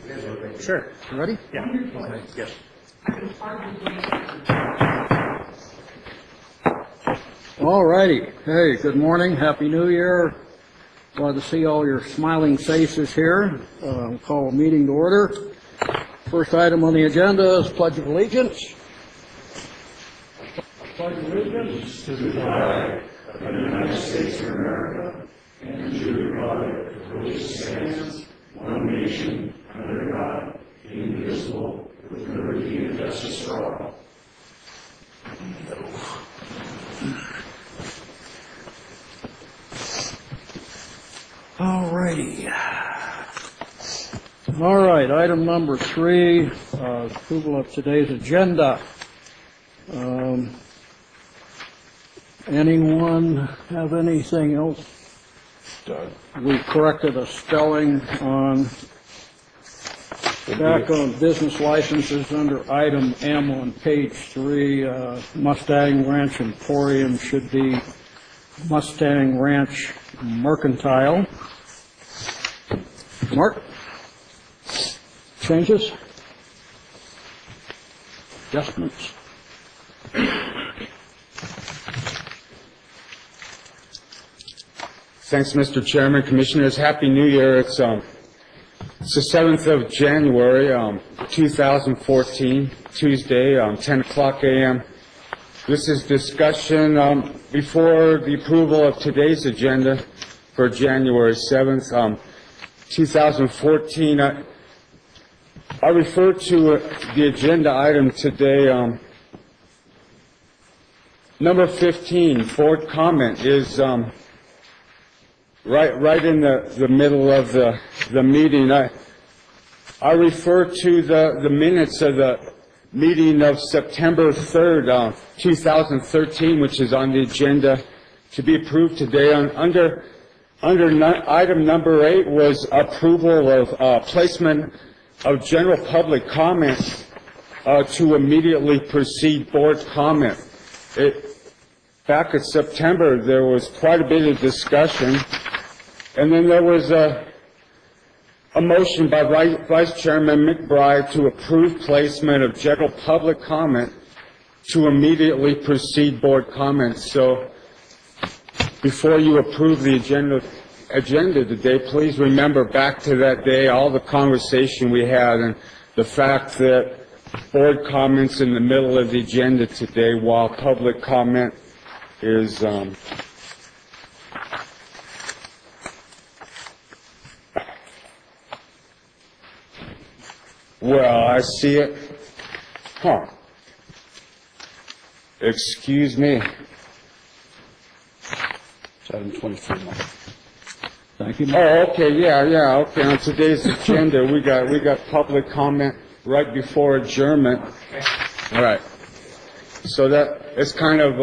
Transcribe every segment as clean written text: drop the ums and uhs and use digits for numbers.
Sure. You ready? Yeah. Okay. Yes. All righty. Hey, good morning. Happy New Year. Glad to see all your smiling faces here. We'll call a meeting to order. First item on the agenda is Pledge of Allegiance. Pledge of Allegiance to the flag of the United States of America and to the republic for which it stands, one nation, under God, indivisible, with liberty and justice for all. All righty. All right, item number 3, approval of today's agenda. Anyone have anything else? We corrected a spelling on back on business licenses under item M on page 3. Mustang Ranch Emporium should be Mustang Ranch Mercantile. Mark? Changes? Adjustments? Thanks, Mr. Chairman, Commissioners. Happy New Year. It's the 7th of January, 2014, Tuesday, 10 o'clock a.m. This is discussion before the approval of today's agenda for January 7th, 2014. I refer to the agenda item today. Number 15, board comment, is right in the middle of the meeting. I refer to the minutes of the meeting of September 3rd, 2013, which is on the agenda to be approved today. Under item number 8 was approval of placement of general public comment to immediately precede board comment. Back in September, there was quite a bit of discussion, and then there was a motion by Vice Chairman McBride to approve placement of general public comment to immediately precede board comments. So before you approve the agenda today, please remember back to that day, all the conversation we had, and the fact that board comments in the middle of the agenda today while public comment is well, I see it. Excuse me. 7:23. Thank you. Oh, okay, yeah, okay. On today's agenda, we got public comment right before adjournment. All right. So that it's kind of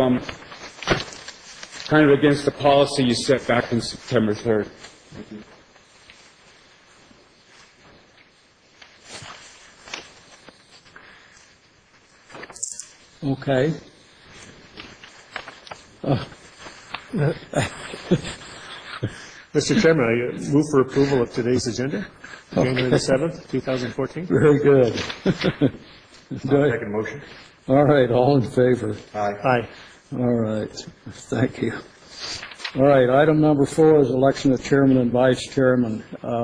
against the policy you set back in September 3rd. Okay. Mr. Chairman, I move for approval of today's agenda, January the 7th, 2014. Very good. Second motion. All right, all in favor? Aye. All right, thank you. All right, item number 4 is election of chairman and vice chairman.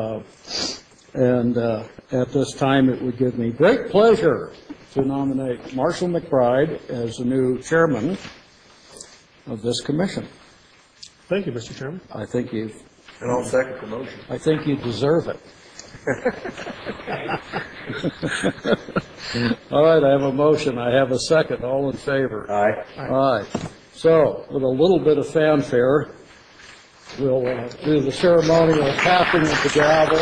At this time, it would give me great pleasure to nominate Marshall McBride as the new chairman of this commission. Thank you, Mr. Chairman. And I'll second the motion. I think you deserve it. All right, I have a motion. I have a second. All in favor? Aye. Aye. So, with a little bit of fanfare, we'll do the ceremonial tapping of the gavel.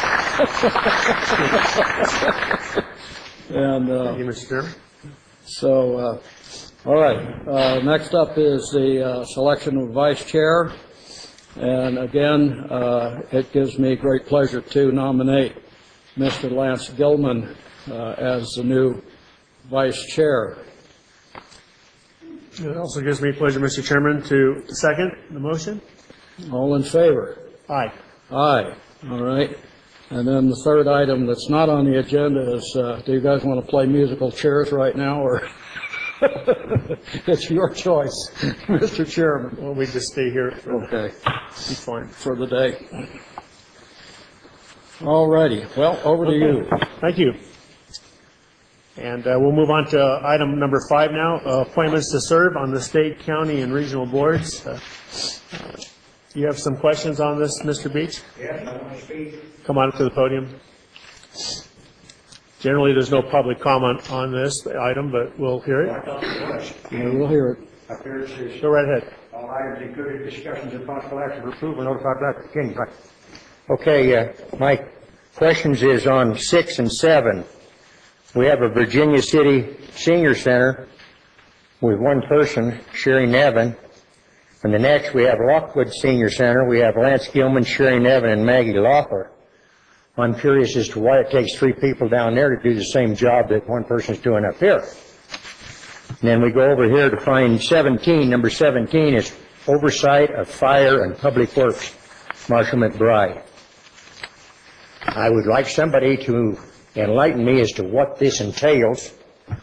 And Thank you, Mr. Chairman. so, all right. Next up is the selection of vice chair. And again, it gives me great pleasure to nominate Mr. Lance Gilman as the new vice chair. It also gives me pleasure, Mr. Chairman, to second the motion. All in favor? Aye. Aye. All right. And then the third item that's not on the agenda is, do you guys want to play musical chairs right now, or? It's your choice, Mr. Chairman. Well, we just stay here for Okay, fine. for the day. All righty. Well, over to you. Thank you. And we'll move on to item number 5 now, appointments to serve on the state, county, and regional boards. You have some questions on this, Mr. Beach? Yes, I want to speak. Come on up to the podium. Generally, there's no public comment on this item, but we'll hear I it. thought it was. Yeah, we'll hear it. Up here it says, Go right ahead. all items included discussions and possible action for approval notified back to the King. Okay, my questions is on 6 and 7. We have a Virginia City Senior Center with one person, Sherry Nevin. And the next, we have Lockwood Senior Center. We have Lance Gilman, Sherry Nevin, and Maggie Loeffler. I'm curious as to why it takes 3 people down there to do the same job that one person's doing up here. And then we go over here to find 17. Number 17 is Oversight of Fire and Public Works, Marshall McBride. I would like somebody to enlighten me as to what this entails.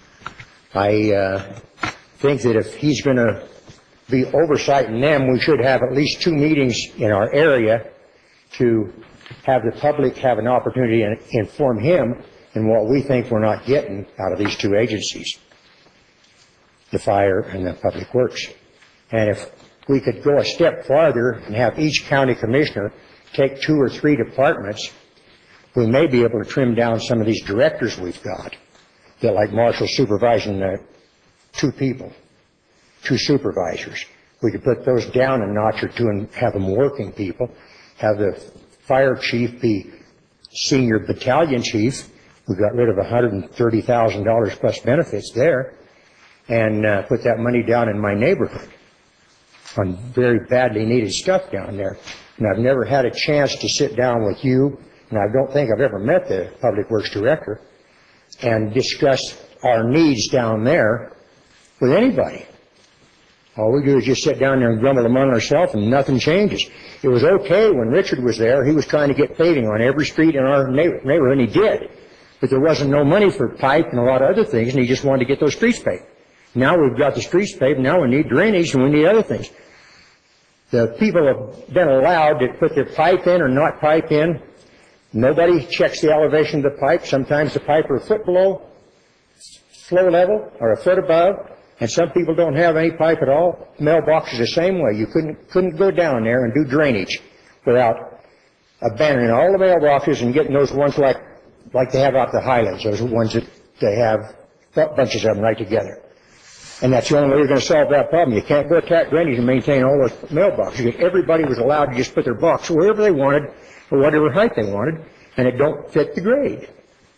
I think that if he's going to be oversighting them, we should have at least 2 meetings in our area to have the public have an opportunity to inform him in what we think we're not getting out of these 2 agencies, the fire and the public works. And if we could go a step farther and have each county commissioner take 2 or 3 departments, we may be able to trim down some of these directors we've got, that like Marshall supervising 2 people, 2 supervisors. We could put those down a notch or 2 and have them working people, have the fire chief be senior battalion chief. We got rid of $130,000 plus benefits there, and put that money down in my neighborhood on very badly needed stuff down there. And I've never had a chance to sit down with you, and I don't think I've ever met the Public Works Director, and discuss our needs down there with anybody. All we do is just sit down there and grumble among ourselves, and nothing changes. It was okay when Richard was there. He was trying to get paving on every street in our neighborhood, and he did. But there wasn't no money for pipe and a lot of other things, and he just wanted to get those streets paved. Now we've got the streets paved, now we need drainage, and we need other things. The people have been allowed to put their pipe in or not pipe in. Nobody checks the elevation of the pipe. Sometimes the pipe are a foot below flow level or a foot above. And some people don't have any pipe at all. Mailboxes the same way. You couldn't go down there and do drainage without abandoning all the mailboxes and getting those ones like they have out the Highlands, those ones that they have bunches of them right together. And that's the only way you're going to solve that problem. You can't go attack drainage and maintain all those mailboxes. Because everybody was allowed to just put their box wherever they wanted or whatever height they wanted, and it don't fit the grade.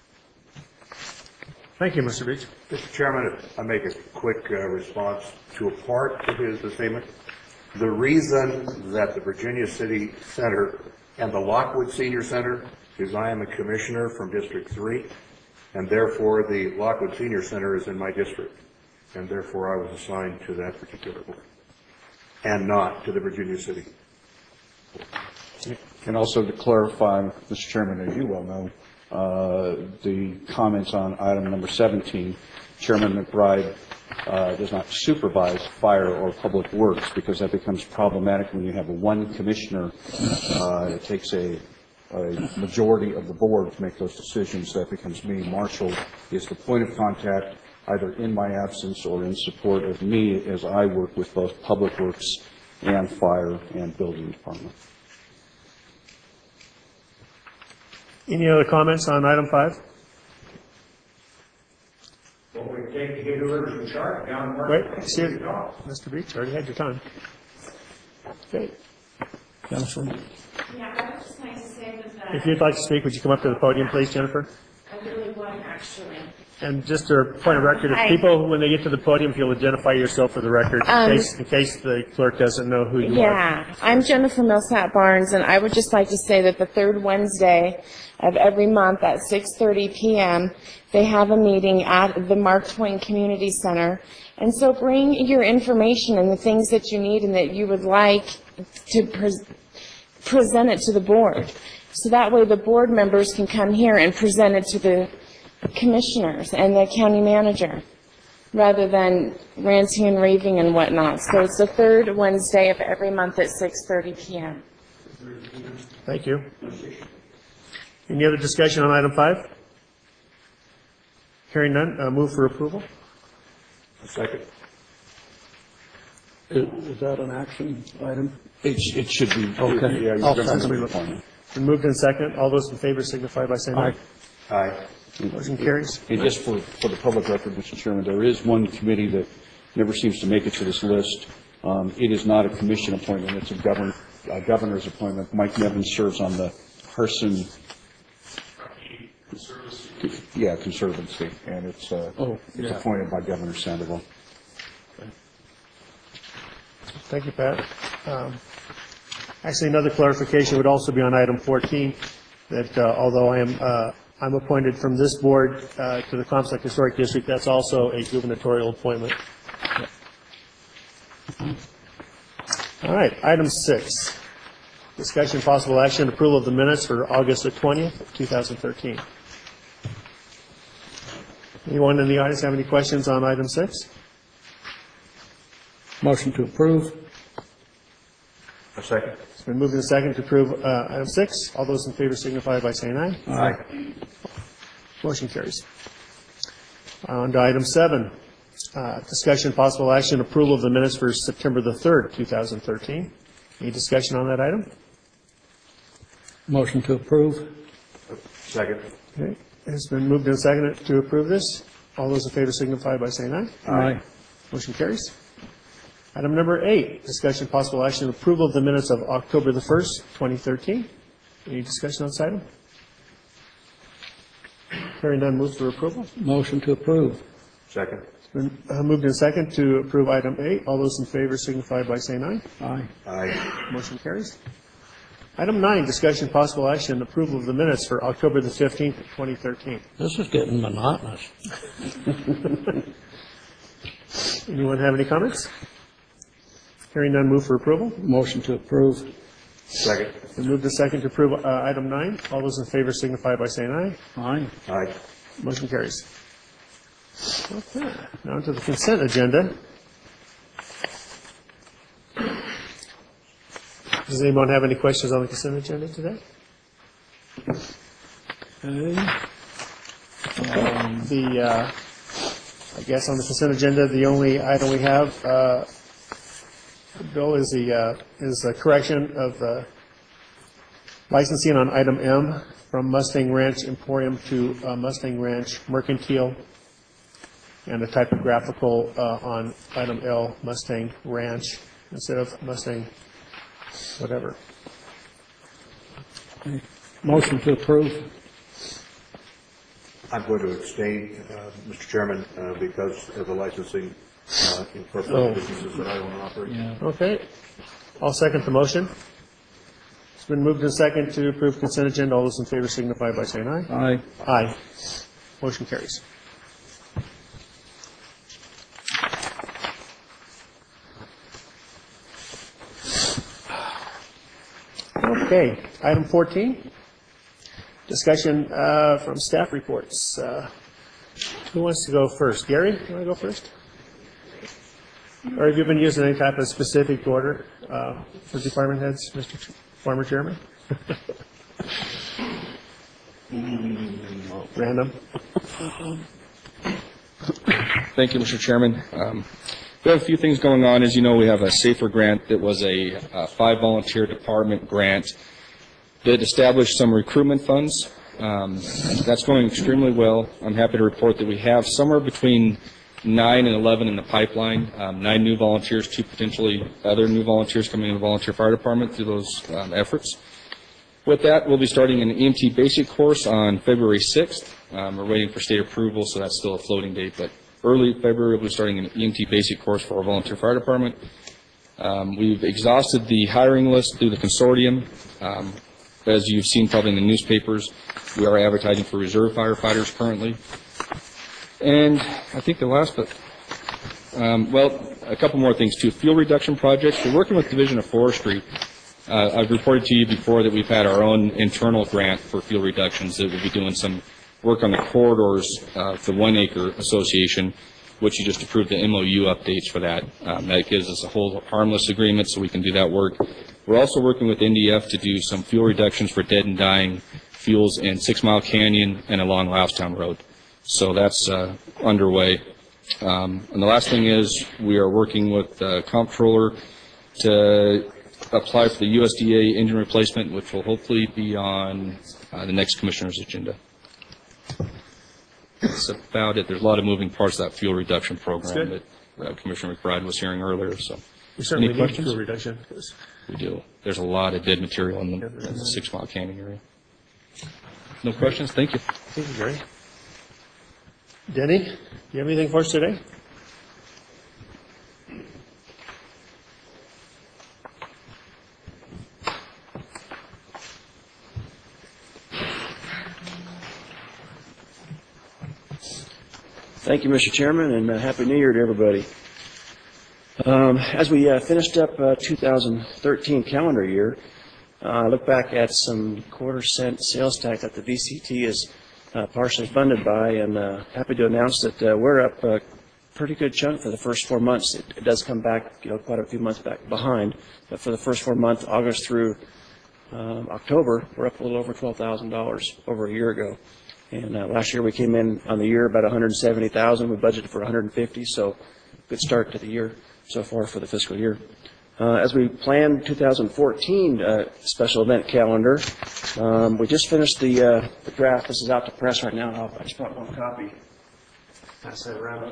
Thank you, Mr. Beach. Mr. Chairman, if I make a quick response to a part of his statement. The reason that the Virginia City Center and the Lockwood Senior Center is I am a commissioner from District 3, and therefore the Lockwood Senior Center is in my district, and therefore I was assigned to that particular board, and not to the Virginia City. And also to clarify, Mr. Chairman, as you well know, the comments on item number 17, Chairman McBride does not supervise fire or public works, because that becomes problematic when you have a one commissioner. It takes a majority of the board to make those decisions. That becomes me. Marshall is the point of contact, either in my absence or in support of me, as I work with both public works and fire and building department. Any other comments on item 5? What would it take to get whoever's in charge down there? Wait, see it. Mr. Beach, already had your time. Okay. Jennifer? Yeah, I would just like to say that If you'd like to speak, would you come up to the podium, please, Jennifer? I really would, actually. And just a point of record, if Hi. people, when they get to the podium, if you'll identify yourself for the record, in case the clerk doesn't know who you are. Yeah, I'm Jennifer Millsap Barnes, and I would just like to say that the third Wednesday of every month at 6:30 p.m., they have a meeting at the Mark Twain Community Center. And so bring your information and the things that you need and that you would like to present it to the board. So that way the board members can come here and present it to the commissioners and the county manager, rather than ranting and raving and whatnot. So it's the third Wednesday of every month at 6:30 p.m. Thank you. Any other discussion on item 5? Hearing none, move for approval. Second. Is that an action item? It should be. Okay. Yeah, I'll you're going second to it. appointment. Been moved in second. All those in favor signify by saying aye. Aye. Motion carries. And just for the public record, Mr. Chairman, there is one committee that never seems to make it to this list. It is not a commission appointment, it's a governor's appointment. Mike Nevins serves on the Carson. Yeah, Conservancy, and it's appointed by Governor Sandoval. Thank you, Pat. Actually, another clarification would also be on item 14, that although I'm appointed from this board to the Comstock Historic District, that's also a gubernatorial appointment. All right, item 6, discussion possible action, approval of the minutes for August the 20th, 2013. Anyone in the audience have any questions on item 6? Motion to approve. A second. It's been moved in second to approve item 6. All those in favor signify by saying aye. Aye. Motion carries. On to item 7, discussion possible action, approval of the minutes for September the 3rd, 2013. Any discussion on that item? Motion to approve. Second. Okay. It's been moved and seconded to approve this. All those in favor signify by saying aye. Aye. Motion carries. Item number 8, discussion possible action, approval of the minutes of October the 1st, 2013. Any discussion on this item? Hearing none, move for approval. Motion to approve. Second. It's been moved and seconded to approve item 8. All those in favor signify by saying aye. Aye. Aye. Motion carries. Item 9, discussion possible action, approval of the minutes for October the 15th, 2013. This is getting monotonous. Anyone have any comments? Hearing none, move for approval. Motion to approve. Second. Been moved to second to approve item 9. All those in favor signify by saying aye. Aye. Aye. Motion carries. Okay, now on to the consent agenda. Does anyone have any questions on the consent agenda today? I guess on the consent agenda, the only item we have, Bill, is the correction of the licensing on item M from Mustang Ranch Emporium to Mustang Ranch Mercantile, and a typographical on item L, Mustang Ranch, instead of Mustang whatever. Motion to approve. I'm going to abstain, Mr. Chairman, because of the licensing in corporate businesses that I own and operate. Okay. I'll second the motion. It's been moved and second to approve consent agenda. All those in favor signify by saying aye. Aye. Aye. Motion carries. Okay, item 14, discussion from staff reports. Who wants to go first? Gary, you want to go first? Or have you been using any type of specific order for department heads, Mr. Former Chairman? Random? Thank you, Mr. Chairman. We have a few things going on. As you know, we have a SAFER grant that was a 5-volunteer department grant that established some recruitment funds. That's going extremely well. I'm happy to report that we have somewhere between 9 and 11 in the pipeline, 9 new volunteers, 2 potentially other new volunteers coming in the volunteer fire department through those efforts. With that, we'll be starting an EMT basic course on February 6th. We're waiting for state approval, so that's still a floating date, but early February, we'll be starting an EMT basic course for our volunteer fire department. We've exhausted the hiring list through the consortium. As you've seen probably in the newspapers, we are advertising for reserve firefighters currently. And I think the last, but, a couple more things too. Fuel reduction projects. We're working with Division of Forestry I've reported to you before that we've had our own internal grant for fuel reductions that we'll be doing some work on the corridors for the 1 Acre Association, which you just approved the MOU updates for that. That gives us a whole harmless agreement so we can do that work. We're also working with NDF to do some fuel reductions for dead and dying fuels in 6 Mile Canyon and along Loustown Road. So that's underway. And the last thing is we are working with the comptroller to apply for the USDA engine replacement, which will hopefully be on the next commissioner's agenda. That's about it. There's a lot of moving parts of that fuel reduction program that Commissioner McBride was hearing earlier. So, We certainly any need questions? fuel reduction. We do. There's a lot of dead material in the 6 Mile Canyon area. No questions? Thank you. Thank you, Gary. Denny, do you have anything for us today? Thank you, Mr. Chairman, and Happy New Year to everybody. As we finished up 2013 calendar year, I look back at some quarter-cent sales tax that the VCT is partially funded by, and happy to announce that we're up a pretty good chunk for the first 4 months. It does come back, quite a few months back behind, but for the first 4 months, August through October, we're up a little over $12,000 over a year ago. And last year we came in on the year about $170,000. We budgeted for $150,000, so good start to the year so far for the fiscal year. As we plan 2014 special event calendar, we just finished the draft. This is out to press right now. I just brought one copy. Pass that around.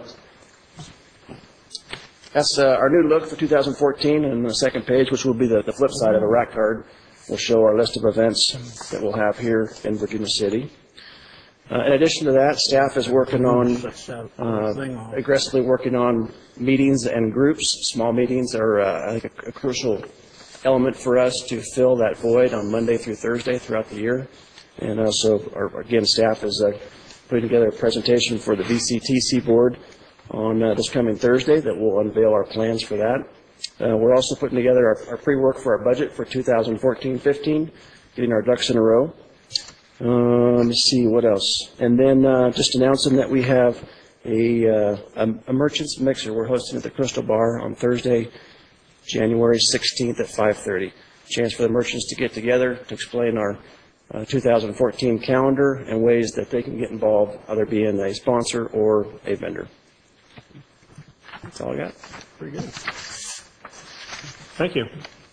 That's our new look for 2014, and the second page, which will be the flip side of the rack card, will show our list of events that we'll have here in Virginia City. In addition to that, staff is working on, aggressively working on meetings and groups. Small meetings are, I think, a crucial element for us to fill that void on Monday through Thursday throughout the year. And also, again, staff is putting together a presentation for the VCTC board on this coming Thursday that will unveil our plans for that. We're also putting together our pre-work for our budget for 2014-15, getting our ducks in a row. Let's see what else. And then just announcing that we have a merchants mixer we're hosting at the Crystal Bar on Thursday, January 16th at 5:30. Chance for the merchants to get together to explain our 2014 calendar and ways that they can get involved, either being a sponsor or a vendor. That's all I got. Pretty good. Thank you.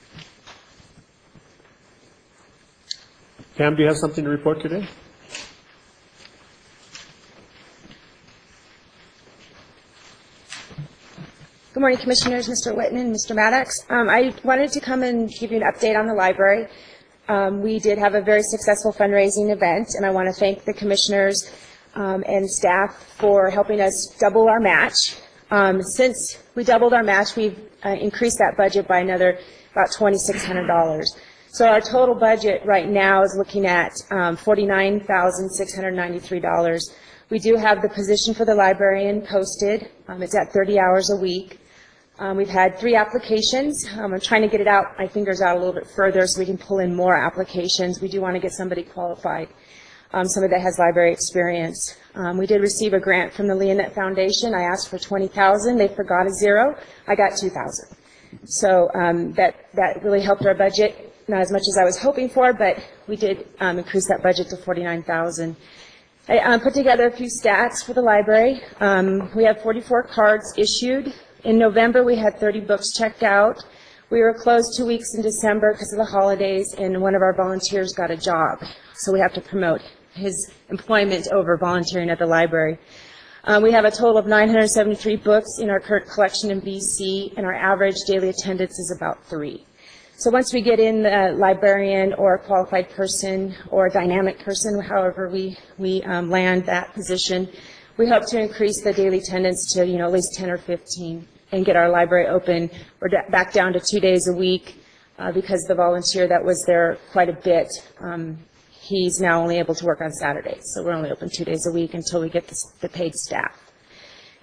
Pam, do you have something to report today? Good morning, Commissioners, Mr. Whitman, Mr. Maddox. I wanted to come and give you an update on the library. We did have a very successful fundraising event, and I want to thank the Commissioners and staff for helping us double our match. Since we doubled our match, we've increased that budget by another about $2,600. So our total budget right now is looking at $49,693. We do have the position for the librarian posted. It's at 30 hours a week. We've had 3 applications. I'm trying to get it out, my fingers out a little bit further so we can pull in more applications. We do want to get somebody qualified, somebody that has library experience. We did receive a grant from the Leonette Foundation. I asked for $20,000. They forgot a zero. I got $2,000. So that really helped our budget. Not as much as I was hoping for, but we did increase that budget to $49,000. I put together a few stats for the library. We have 44 cards issued. In November, we had 30 books checked out. We were closed 2 weeks in December because of the holidays, and one of our volunteers got a job. So we have to promote his employment over volunteering at the library. We have a total of 973 books in our current collection in BC, and our average daily attendance is about 3. So once we get in the librarian or a qualified person or a dynamic person, however we land that position, we hope to increase the daily attendance to at least 10 or 15 and get our library open. We're back down to 2 days a week because the volunteer that was there quite a bit, he's now only able to work on Saturdays. So we're only open 2 days a week until we get the paid staff.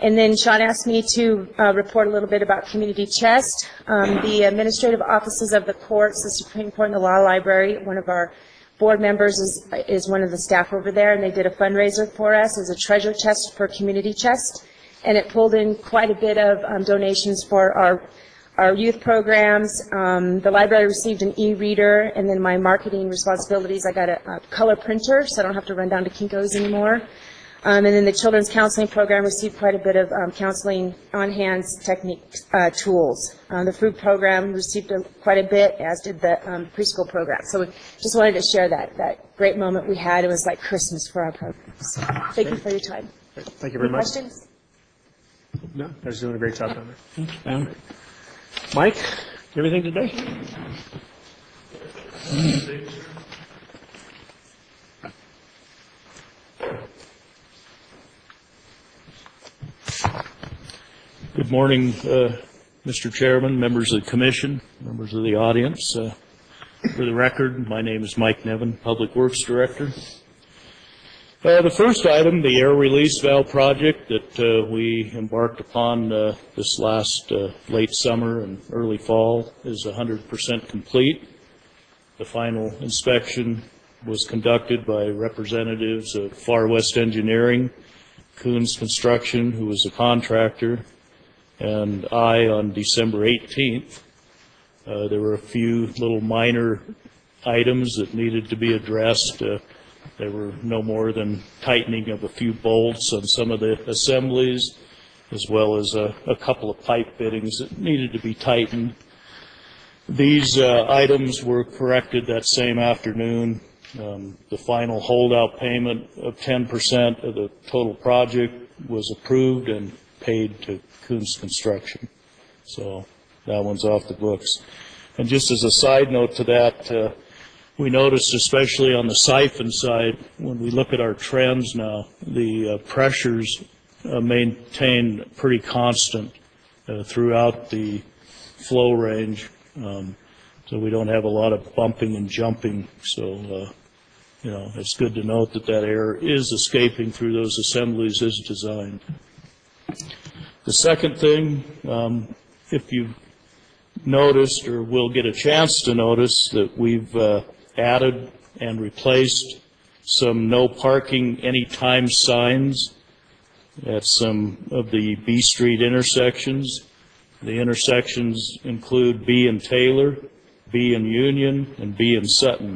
And then Sean asked me to report a little bit about Community Chest. The administrative offices of the courts, the Supreme Court, and the Law Library, one of our board members is one of the staff over there, and they did a fundraiser for us as a treasure chest for Community Chest. And it pulled in quite a bit of donations for our youth programs. The library received an e-reader, and then my marketing responsibilities, I got a color printer, so I don't have to run down to Kinko's anymore. And then the children's counseling program received quite a bit of counseling on-hand techniques, tools. The food program received quite a bit, as did the preschool program. So we just wanted to share that great moment we had. It was like Christmas for our programs. Thank you for your time. Thank you very Any much. questions? No, they're doing a great job down there. Mike, everything today? Good morning, Mr. Chairman, members of the commission, members of the audience. For the record, my name is Mike Nevin, Public Works Director. The first item, the air release valve project that we embarked upon this last late summer and early fall, is 100% complete. The final inspection was conducted by representatives of Far West Engineering, Coons Construction, who was a contractor, and I on December 18th. There were a few little minor items that needed to be addressed. There were no more than tightening of a few bolts on some of the assemblies, as well as a couple of pipe fittings that needed to be tightened. These items were corrected that same afternoon. The final holdout payment of 10% of the total project was approved and paid to Coons Construction. So that one's off the books. And just as a side note to that, we noticed, especially on the siphon side, when we look at our trends now, the pressures maintain pretty constant throughout the flow range. So we don't have a lot of bumping and jumping. So, it's good to note that that air is escaping through those assemblies as designed. The second thing, if you've noticed or will get a chance to notice, that we've added and replaced some no parking anytime signs at some of the B Street intersections. The intersections include B and Taylor, B and Union, and B and Sutton.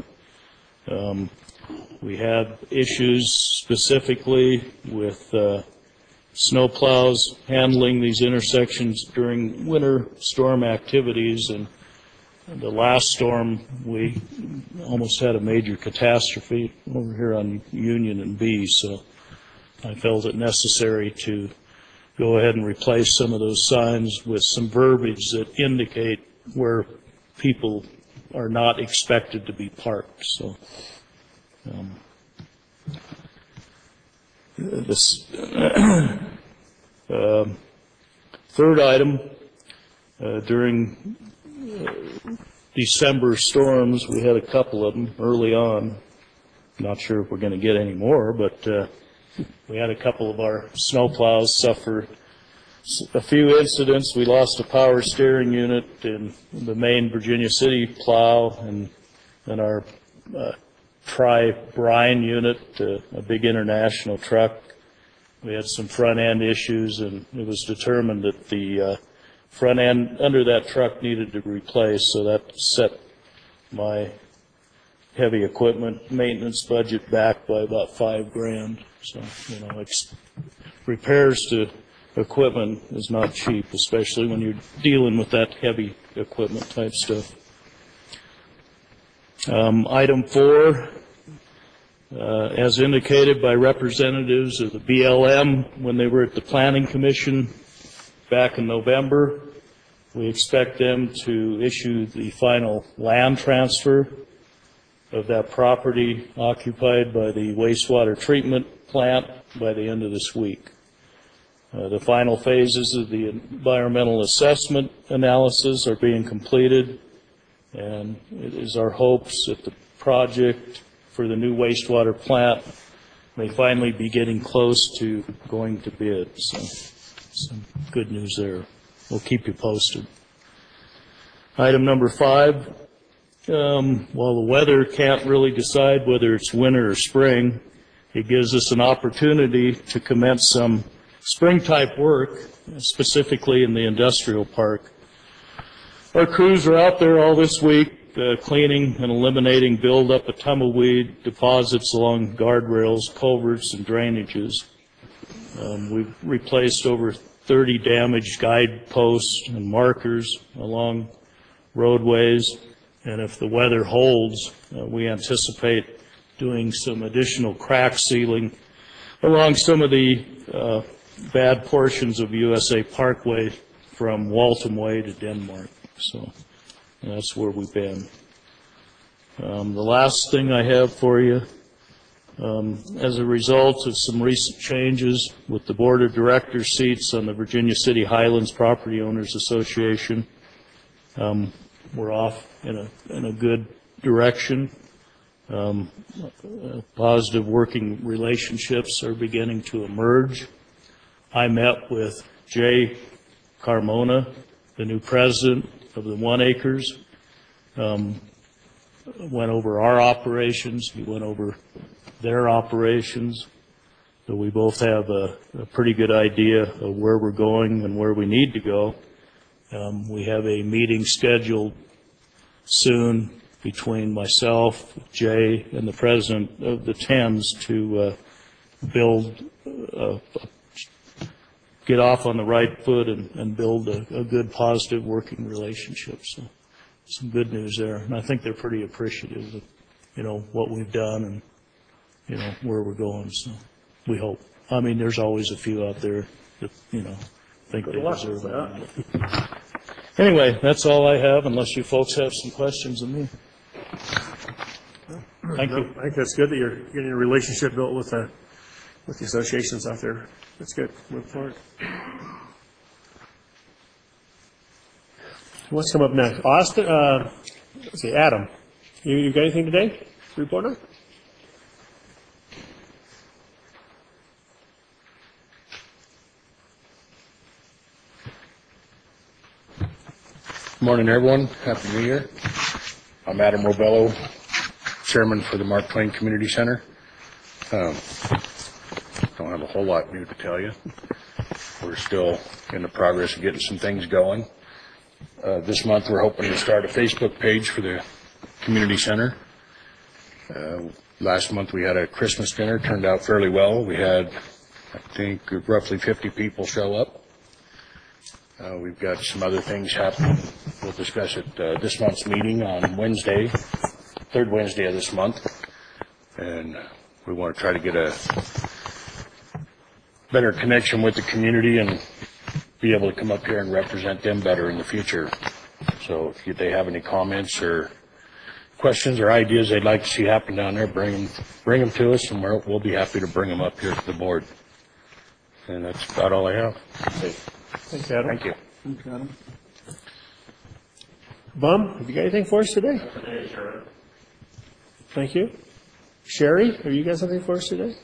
We have issues specifically with snowplows handling these intersections during winter storm activities, and the last storm we almost had a major catastrophe over here on Union and B, so I felt it necessary to go ahead and replace some of those signs with some verbiage that indicate where people are not expected to be parked. So this third item, during December storms, we had a couple of them early on. Not sure if we're going to get any more, but we had a couple of our snowplows suffer a few incidents. We lost a power steering unit in the main Virginia City plow, and then our tri-brine unit, a big international truck. We had some front end issues, and it was determined that the front end under that truck needed to replace, so that set my heavy equipment maintenance budget back by about $5,000. So, repairs to equipment is not cheap, especially when you're dealing with that heavy equipment type stuff. Item 4, as indicated by representatives of the BLM when they were at the Planning Commission back in November, we expect them to issue the final land transfer of that property occupied by the wastewater treatment plant by the end of this week. The final phases of the environmental assessment analysis are being completed, and it is our hopes that the project for the new wastewater plant may finally be getting close to going to bid. So some good news there. We'll keep you posted. Item number 5, while the weather can't really decide whether it's winter or spring, it gives us an opportunity to commence some spring-type work, specifically in the industrial park. Our crews are out there all this week cleaning and eliminating buildup of tumbleweed deposits along guardrails, culverts, and drainages. We've replaced over 30 damaged guideposts and markers along roadways, and if the weather holds, we anticipate doing some additional crack sealing along some of the bad portions of USA Parkway from Waltham Way to Denmark. So that's where we've been. The last thing I have for you, as a result of some recent changes with the Board of Directors seats on the Virginia City Highlands Property Owners Association, we're off in a good direction. Positive working relationships are beginning to emerge. I met with Jay Carmona, the new president of the One Acres. Went over our operations. He went over their operations. So we both have a pretty good idea of where we're going and where we need to go. We have a meeting scheduled soon between myself, Jay, and the president of the TENS to get off on the right foot and build a good, positive working relationship. So some good news there. And I think they're pretty appreciative of, what we've done and, where we're going. So we hope. I mean, there's always a few out there that, think they deserve it. Anyway, that's all I have, unless you folks have some questions of me. Thank you. I think that's good that you're getting a relationship built with the associations out there. That's good. Move forward. What's come up next? Austin, let's see, Adam, you got anything today to report on? Morning, everyone. Happy New Year. I'm Adam Robello, Chairman for the Mark Twain Community Center. Don't have a whole lot new to tell you. We're still in the progress of getting some things going. This month we're hoping to start a Facebook page for the community center. Last month we had a Christmas dinner, turned out fairly well. We had, I think, roughly 50 people show up. We've got some other things happening. We'll discuss it this month's meeting on Wednesday, third Wednesday of this month. And we want to try to get a better connection with the community and be able to come up here and represent them better in the future. So if they have any comments or questions or ideas they'd like to see happen down there, bring them to us, and we'll be happy to bring them up here to the board. And that's about all I have. Thanks, Adam. Thank you. Thanks, Adam. Bum, have you got anything for us today? Thank you. Sherry, have you got something for us today?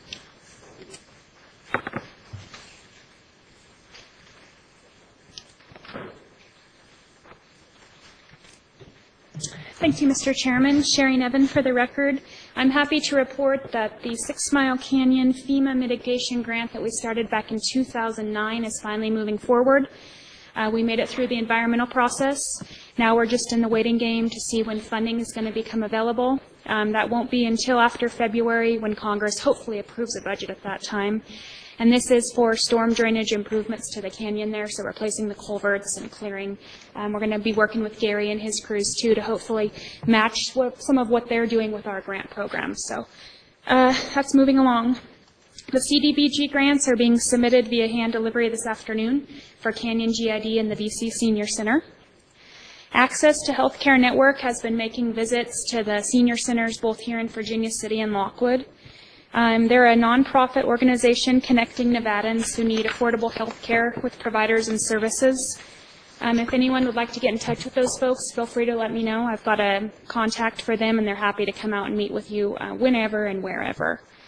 Thank you, Mr. Chairman. Sherry Nevin for the record. I'm happy to report that the 6 Mile Canyon FEMA mitigation grant that we started back in 2009 is finally moving forward. We made it through the environmental process. Now we're just in the waiting game to see when funding is going to become available. That won't be until after February, when Congress hopefully approves a budget at that time. And this is for storm drainage improvements to the canyon there, so replacing the culverts and clearing. We're going to be working with Gary and his crews, too, to hopefully match some of what they're doing with our grant program. So that's moving along. The CDBG grants are being submitted via hand delivery this afternoon for Canyon GID and the BC Senior Center. Access to Healthcare Network has been making visits to the senior centers both here in Virginia City and Lockwood. They're a nonprofit organization connecting Nevadans who need affordable health care with providers and services. If anyone would like to get in touch with those folks, feel free to let me know. I've got a contact for them, and they're happy to come out and meet with you whenever and wherever.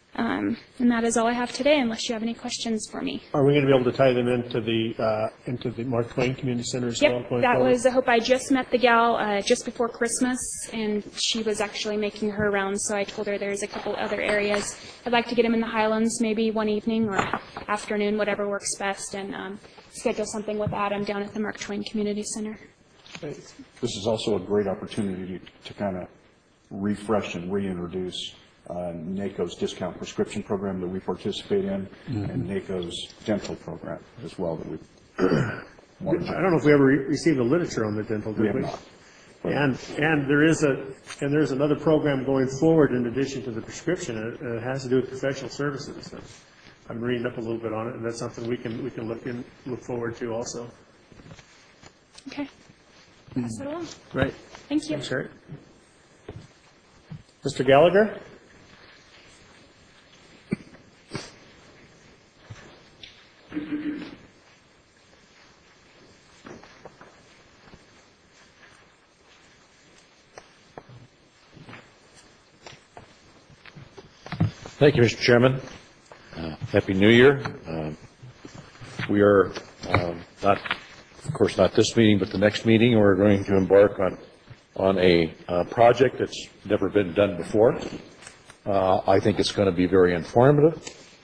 And that is all I have today, unless you have any questions for me. Are we going to be able to tie them into the Mark Twain Community Center as well? Yep, that was a hope. I just met the gal just before Christmas, and she was actually making her rounds, so I told her there's a couple other areas. I'd like to get them in the Highlands, maybe one evening or afternoon, whatever works best, and schedule something with Adam down at the Mark Twain Community Center. This is also a great opportunity to kind of refresh and reintroduce NACO's discount prescription program that we participate in, and NACO's dental program as well that we. I don't know if we ever received the literature on the dental, did we? We have not. And there is another program going forward in addition to the prescription. It has to do with professional services. I'm reading up a little bit on it, and that's something we can look forward to also. Okay. Pass it along. Great. Thank you. Thanks, Sherry. Mr. Gallagher? Thank you, Mr. Chairman. Happy New Year. We are not, of course, not this meeting, but the next meeting. We're going to embark on a project that's never been done before. I think it's going to be very informative,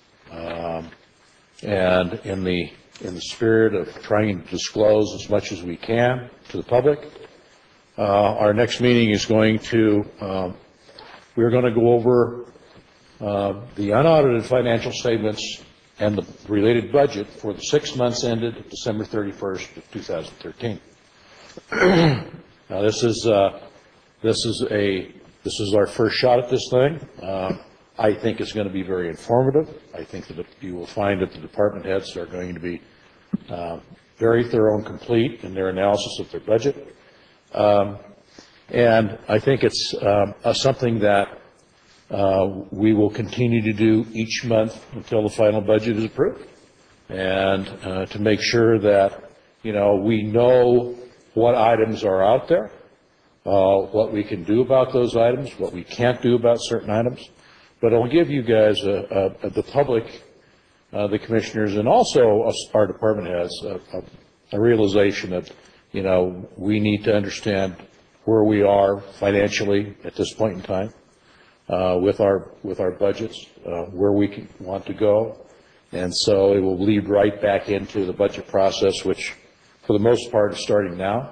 and in the spirit of trying to disclose as much as we can to the public, our next meeting is going to. We're going to go over the unaudited financial statements and the related budget for the 6 months ended December 31st of 2013. Now, this is our first shot at this thing. I think it's going to be very informative. I think that you will find that the department heads are going to be very thorough and complete in their analysis of their budget. And I think it's something that we will continue to do each month until the final budget is approved, and to make sure that, we know what items are out there, what we can do about those items, what we can't do about certain items. But I'll give you guys, the public, the commissioners, and also our department heads, a realization that, we need to understand where we are financially at this point in time. With our budgets, where we want to go, and so it will lead right back into the budget process, which, for the most part, is starting now.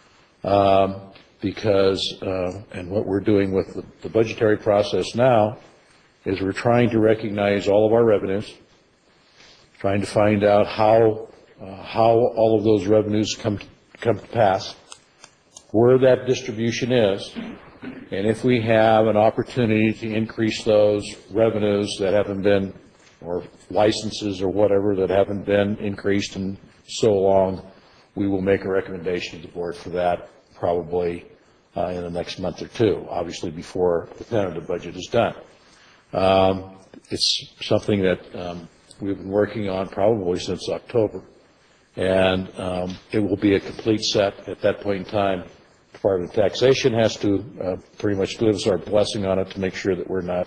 Because and what we're doing with the budgetary process now is we're trying to recognize all of our revenues, trying to find out how all of those revenues come to pass, where that distribution is. And if we have an opportunity to increase those revenues that haven't been, or licenses or whatever that haven't been increased in so long, we will make a recommendation to the board for that probably in the next month or two, obviously before the tentative budget is done. It's something that we've been working on probably since October, and it will be a complete set at that point in time. Department of Taxation has to pretty much give us our blessing on it to make sure that we're not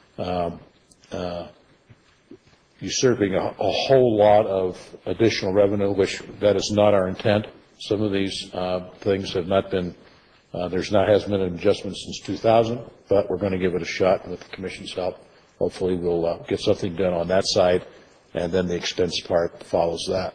usurping a whole lot of additional revenue, which that is not our intent. Some of these things have not been, hasn't been an adjustment since 2000, but we're going to give it a shot with the Commission's help. Hopefully we'll get something done on that side, and then the expense part follows that.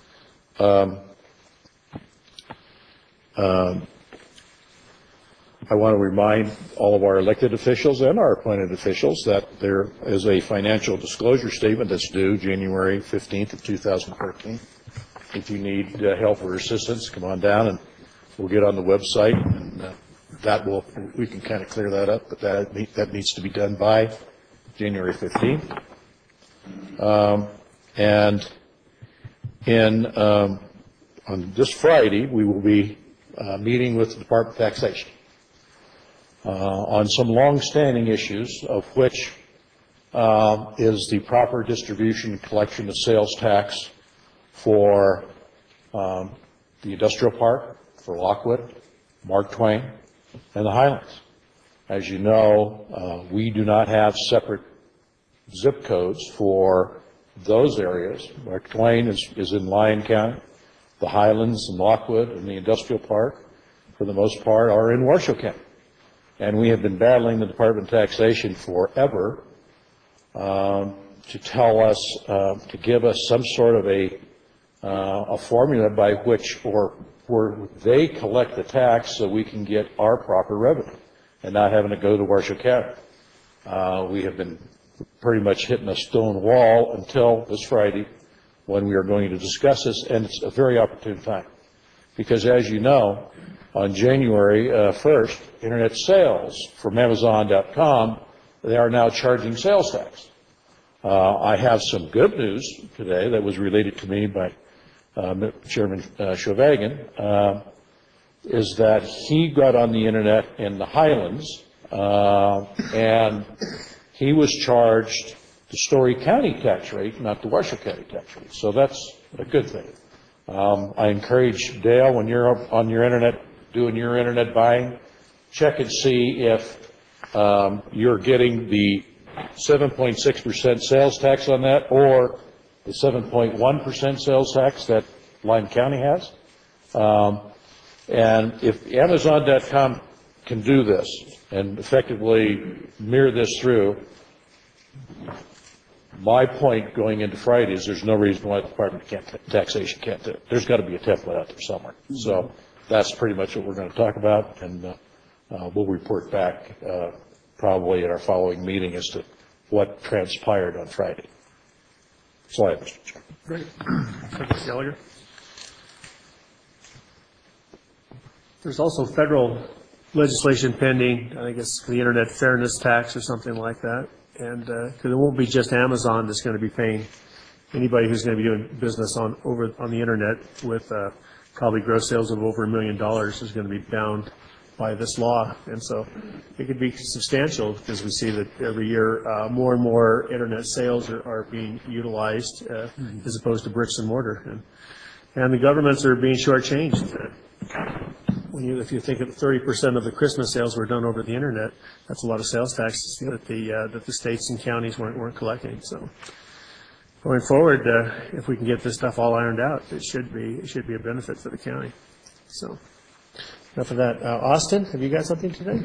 I want to remind all of our elected officials and our appointed officials that there is a financial disclosure statement that's due January 15th of 2014. If you need help or assistance, come on down and we'll get on the website, and we can kind of clear that up, but that needs to be done by January 15th. On this Friday, we will be meeting with the Department of Taxation on some long-standing issues, of which is the proper distribution and collection of sales tax for the industrial park, for Lockwood, Mark Twain, and the Highlands. As you know, we do not have separate zip codes for those areas. Mark Twain is in Lyon County. The Highlands and Lockwood and the Industrial Park, for the most part, are in Washoe County. And we have been battling the Department of Taxation forever to tell us, to give us some sort of a formula by which, or where they collect the tax so we can get our proper revenue and not having to go to Washoe County. We have been pretty much hitting a stone wall until this Friday when we are going to discuss this, and it's a very opportune time. Because as you know, on January 1st, internet sales from Amazon.com, they are now charging sales tax. I have some good news today that was related to me by Chairman Chauvagon, is that he got on the internet in the Highlands, and he was charged the Story County tax rate, not the Washoe County tax rate. So that's a good thing. I encourage Dale, when you're up on your internet, doing your internet buying, check and see if you're getting the 7.6% sales tax on that or the 7.1% sales tax that Lyon County has. And if Amazon.com can do this and effectively mirror this through, my point going into Friday is there's no reason why the Department of Taxation can't do it. There's got to be a template out there somewhere. So that's pretty much what we're going to talk about, and we'll report back probably at our following meeting as to what transpired on Friday. That's all I have, Mr. Chairman. Great. Thank you, Mr. Gallagher. There's also federal legislation pending, I think it's the Internet Fairness Tax or something like that. And because it won't be just Amazon that's going to be paying. Anybody who's going to be doing business on the internet with probably gross sales of over $1 million is going to be bound by this law. And so it could be substantial because we see that every year more and more internet sales are being utilized as opposed to bricks and mortar. And the governments are being shortchanged. If you think that 30% of the Christmas sales were done over the internet, that's a lot of sales taxes that the states and counties weren't collecting. So going forward, if we can get this stuff all ironed out, it should be a benefit for the county. So enough of that. Austin, have you got something today?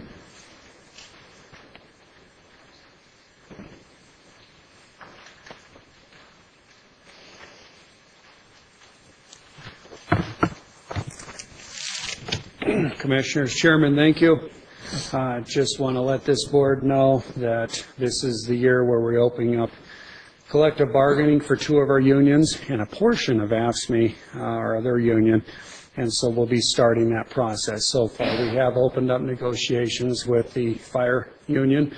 Commissioners, Chairman, thank you. Just want to let this board know that this is the year where we're opening up collective bargaining for two of our unions and a portion of AFSCME, our other union, and so we'll be starting that process. So far, we have opened up negotiations with the fire union.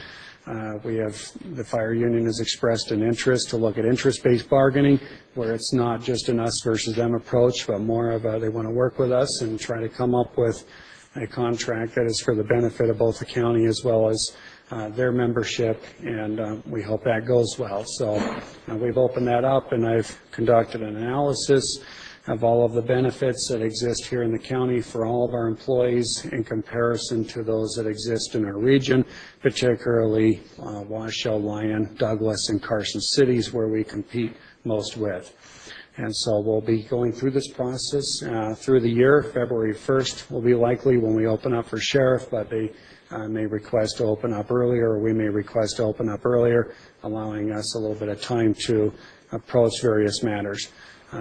The fire union has expressed an interest to look at interest-based bargaining, where it's not just an us versus them approach, but more of they want to work with us and try to come up with a contract that is for the benefit of both the county as well as their membership, and we hope that goes well. So we've opened that up, and I've conducted an analysis of all of the benefits that exist here in the county for all of our employees in comparison to those that exist in our region, particularly Washoe, Lyon, Douglas, and Carson cities where we compete most with. And so we'll be going through this process through the year. February 1st will be likely when we open up for sheriff, but they may request to open up earlier, or we may request to open up earlier, allowing us a little bit of time to approach various matters.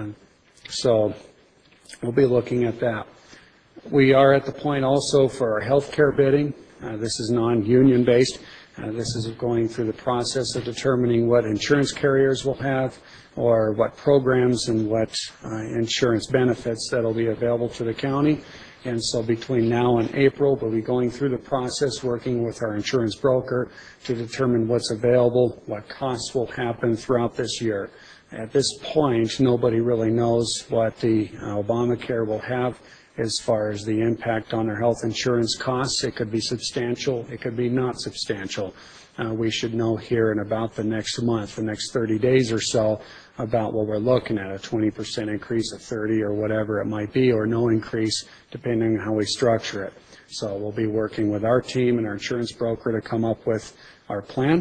So we'll be looking at that. We are at the point also for our health care bidding. This is non-union based. This is going through the process of determining what insurance carriers will have or what programs and what insurance benefits that will be available to the county. And so between now and April, we'll be going through the process, working with our insurance broker to determine what's available, what costs will happen throughout this year. At this point, nobody really knows what the Obamacare will have as far as the impact on our health insurance costs. It could be substantial. It could be not substantial. We should know here in about the next month, the next 30 days or so, about what we're looking at, a 20% increase, a 30 or whatever it might be, or no increase, depending on how we structure it. So we'll be working with our team and our insurance broker to come up with our plan.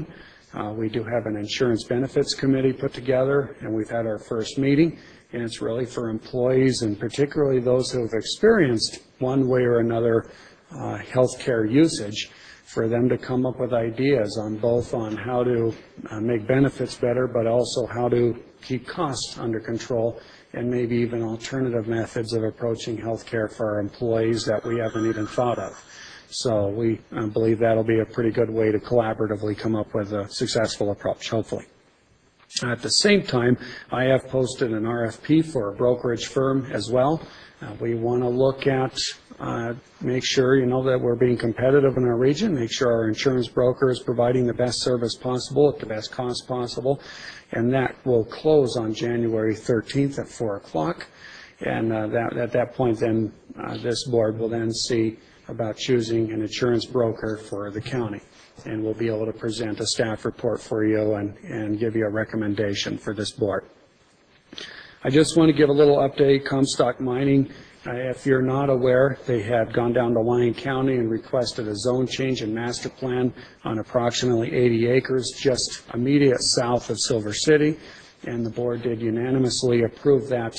We do have an insurance benefits committee put together, and we've had our first meeting, and it's really for employees and particularly those who have experienced one way or another healthcare usage, for them to come up with ideas on both on how to make benefits better, but also how to keep costs under control, and maybe even alternative methods of approaching healthcare for our employees that we haven't even thought of. So we believe that'll be a pretty good way to collaboratively come up with a successful approach, hopefully. At the same time, I have posted an RFP for a brokerage firm as well. We want to look at, make sure, that we're being competitive in our region, make sure our insurance broker is providing the best service possible at the best cost possible, and that will close on January 13th at 4 o'clock. And at that point, then this board will then see about choosing an insurance broker for the county. And we'll be able to present a staff report for you and give you a recommendation for this board. I just want to give a little update. Comstock Mining, if you're not aware, they had gone down to Lyon County and requested a zone change and master plan on approximately 80 acres just immediate south of Silver City, and the board did unanimously approve that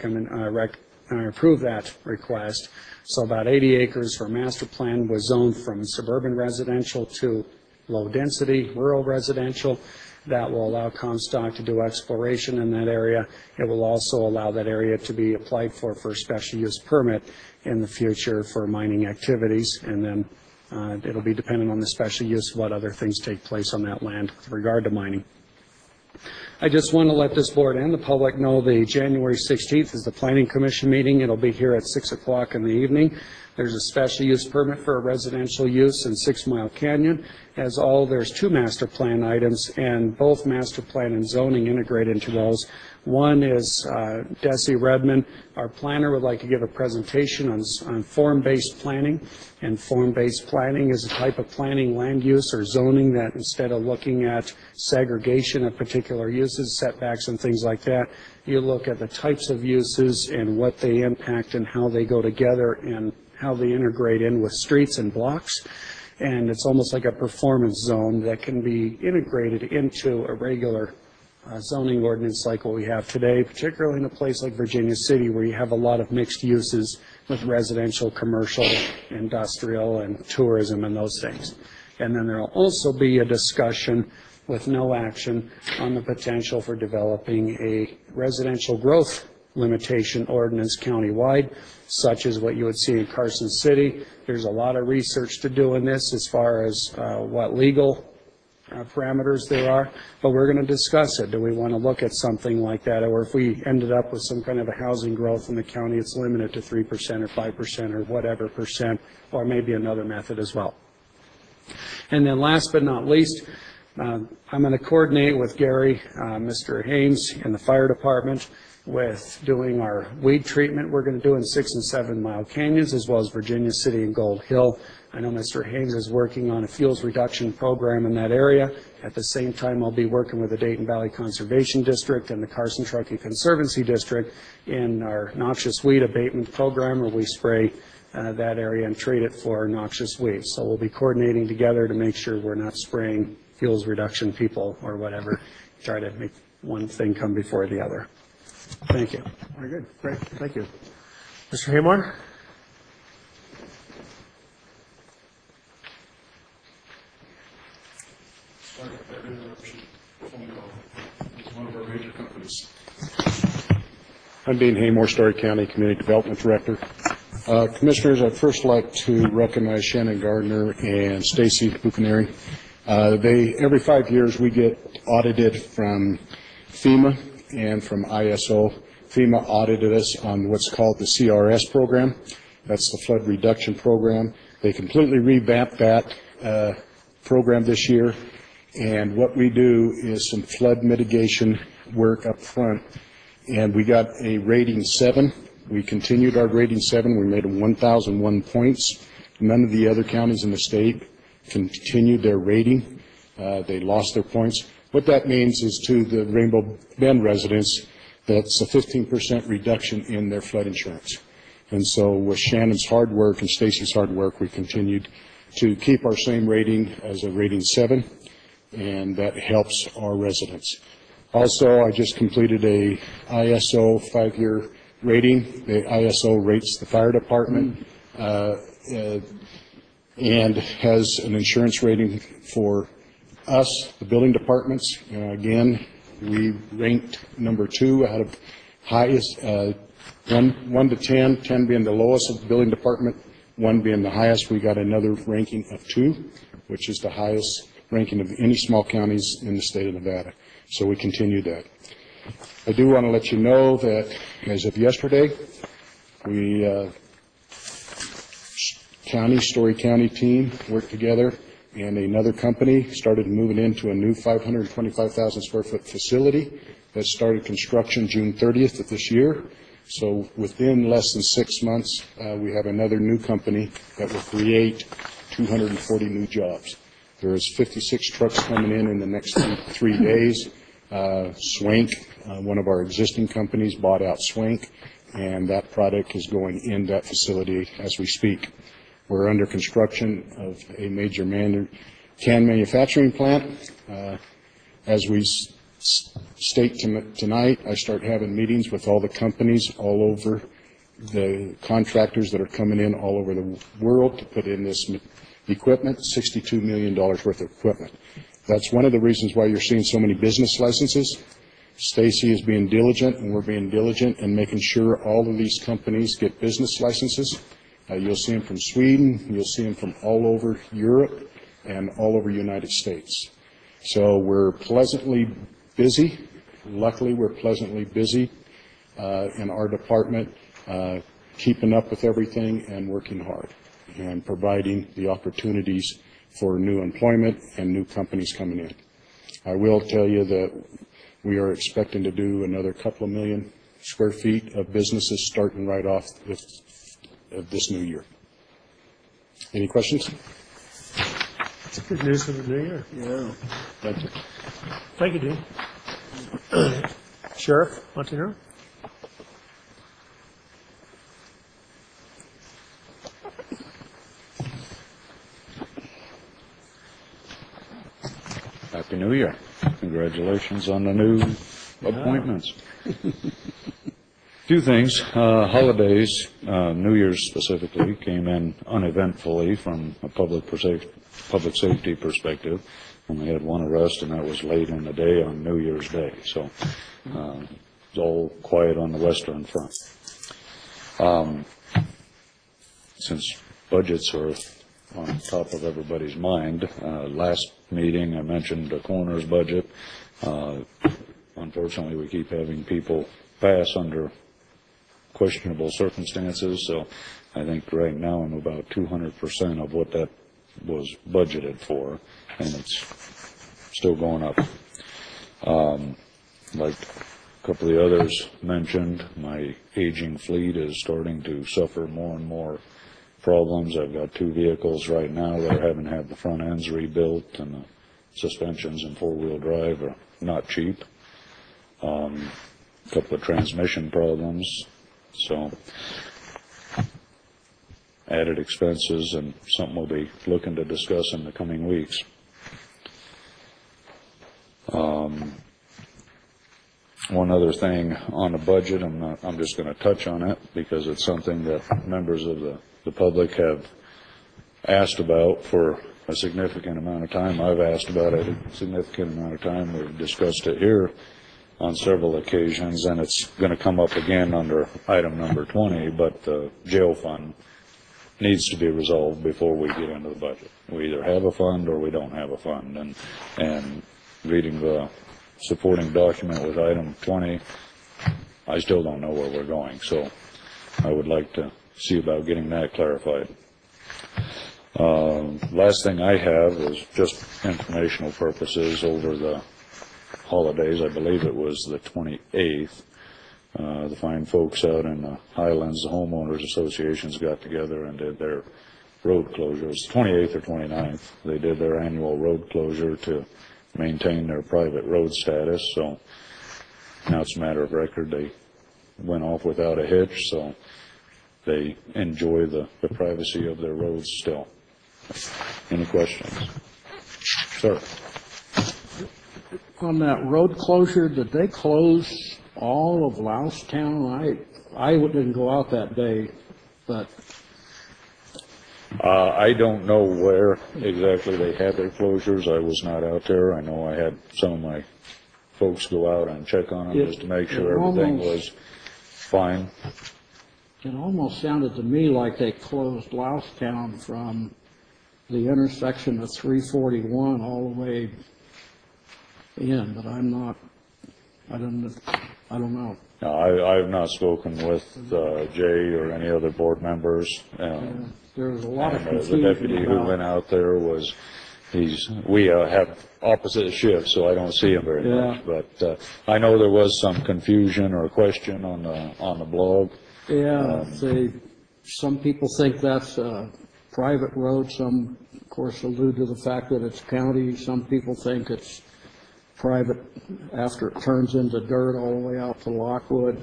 request. So about 80 acres for master plan was zoned from suburban residential to low density rural residential. That will allow Comstock to do exploration in that area. It will also allow that area to be applied for a special use permit in the future for mining activities, and then it'll be dependent on the special use what other things take place on that land with regard to mining. I just want to let this board and the public know the January 16th is the Planning Commission meeting. It'll be here at 6 o'clock in the evening. There's a special use permit for a residential use in 6 Mile Canyon. There's 2 master plan items, and both master plan and zoning integrate into those. One is Desi Redmond, our planner, would like to give a presentation on form-based planning. And form-based planning is a type of planning land use or zoning that instead of looking at segregation of particular uses, setbacks and things like that, you look at the types of uses and what they impact and how they go together and how they integrate in with streets and blocks. And it's almost like a performance zone that can be integrated into a regular zoning ordinance like what we have today, particularly in a place like Virginia City where you have a lot of mixed uses with residential, commercial, industrial, and tourism and those things. And then there will also be a discussion with no action on the potential for developing a residential growth limitation ordinance countywide, such as what you would see in Carson City. There's a lot of research to do in this as far as what legal parameters there are, but we're going to discuss it. Do we want to look at something like that, or if we ended up with some kind of a housing growth in the county, it's limited to 3% or 5% or whatever percent, or maybe another method as well. And then last but not least, I'm going to coordinate with Gary, Mr. Haynes in the fire department with doing our weed treatment we're going to do in 6 and 7 Mile Canyons, as well as Virginia City and Gold Hill. I know Mr. Haynes is working on a fuels reduction program in that area. At the same time, I'll be working with the Dayton Valley Conservation District and the Carson Truckee Conservancy District in our noxious weed abatement program, where we spray that area and treat it for noxious weeds. So we'll be coordinating together to make sure we're not spraying fuels reduction people or whatever, try to make one thing come before the other. Thank you. Very good. Great. Thank you. Mr. Haymore? One of our major companies. I'm Dean Haymore, Story County Community Development Director. Commissioners, I'd first like to recognize Shannon Gardner and Stacy Bucaneri. Every 5 years we get audited from FEMA and from ISO. FEMA audited us on what's called the CRS program. That's the flood reduction program. They completely revamped that program this year. And what we do is some flood mitigation work up front. And we got a rating 7. We continued our rating 7. We made them 1,001 points. None of the other counties in the state continued their rating. They lost their points. What that means is to the Rainbow Bend residents, that's a 15% reduction in their flood insurance. And so with Shannon's hard work and Stacy's hard work, we continued to keep our same rating as a rating 7. and that helps our residents. Also, I just completed a ISO 5-year rating. The ISO rates the fire department and has an insurance rating for us, the building departments. Again, we ranked number 2 out of highest, 1 to 10, 10 being the lowest of the building department, 1 being the highest. We got another ranking of 2, which is the highest ranking of any small counties in the state of Nevada. So we continue that. I do want to let you know that as of yesterday, we Story County team worked together, and another company started moving into a new 525,000 square foot facility that started construction June 30th of this year. So within less than 6 months, we have another new company that will create 240 new jobs. There is 56 trucks coming in the next 3 days. Swank, one of our existing companies, bought out Swank, and that product is going in that facility as we speak. We're under construction of a major can manufacturing plant. As we state tonight, I start having meetings with all the companies all over, the contractors that are coming in all over the world to put in this equipment, $62 million worth of equipment. That's one of the reasons why you're seeing so many business licenses. Stacy is being diligent, and we're being diligent in making sure all of these companies get business licenses. You'll see them from Sweden, you'll see them from all over Europe, and all over the United States. So we're pleasantly busy. Luckily, we're pleasantly busy in our department, keeping up with everything and working hard and providing the opportunities for new employment and new companies coming in. I will tell you that we are expecting to do another couple of million square feet of businesses starting right off of this new year. Any questions? It's good news for the new year. Yeah. Thank you. Thank you, Dean. Sheriff Montenegro? Happy New Year. Congratulations on the new appointments. Two things. Holidays, New Year's specifically, came in uneventfully from a public safety perspective. Only had one arrest, and that was late in the day on New Year's Day. So it's all quiet on the western front. Since budgets are on top of everybody's mind, last meeting I mentioned the coroner's budget. Unfortunately, we keep having people pass under questionable circumstances, so I think right now I'm about 200% of what that was budgeted for, and it's still going up. Like a couple of the others mentioned, my aging fleet is starting to suffer more and more problems. I've got 2 vehicles right now that are having to have the front ends rebuilt, and the suspensions and 4-wheel drive are not cheap. A couple of transmission problems. So added expenses, and something we'll be looking to discuss in the coming weeks. One other thing on the budget, I'm just going to touch on it because it's something that members of the public have asked about for a significant amount of time. I've asked about it a significant amount of time. We've discussed it here on several occasions, and it's going to come up again under item number 20, but the jail fund needs to be resolved before we get into the budget. We either have a fund or we don't have a fund, and reading the supporting document with item 20, I still don't know where we're going, so I would like to see about getting that clarified. Last thing I have is just informational purposes. Over the holidays, I believe it was the 28th, the fine folks out in the Highlands, the homeowners associations got together and did their road closures. 28th or 29th, they did their annual road closure to maintain their private road status. So now it's a matter of record. They went off without a hitch, so they enjoy the privacy of their roads still. Any questions? Sir. on that road closure, did they close all of Loustown? I didn't go out that day, but I don't know where exactly they had their closures. I was not out there. I know I had some of my folks go out and check on them just to make sure everything was fine. It almost sounded to me like they closed Loustown from the intersection of 341 all the way in, but I don't know. No, I have not spoken with Jay or any other board members. There was a lot of the confusion deputy who went out there we have opposite shifts, so I don't see him very much. But I know there was some confusion or question on the blog. Yeah, some people think that's a private road. Some, of course, allude to the fact that it's county. Some people think it's private after it turns into dirt all the way out to Lockwood.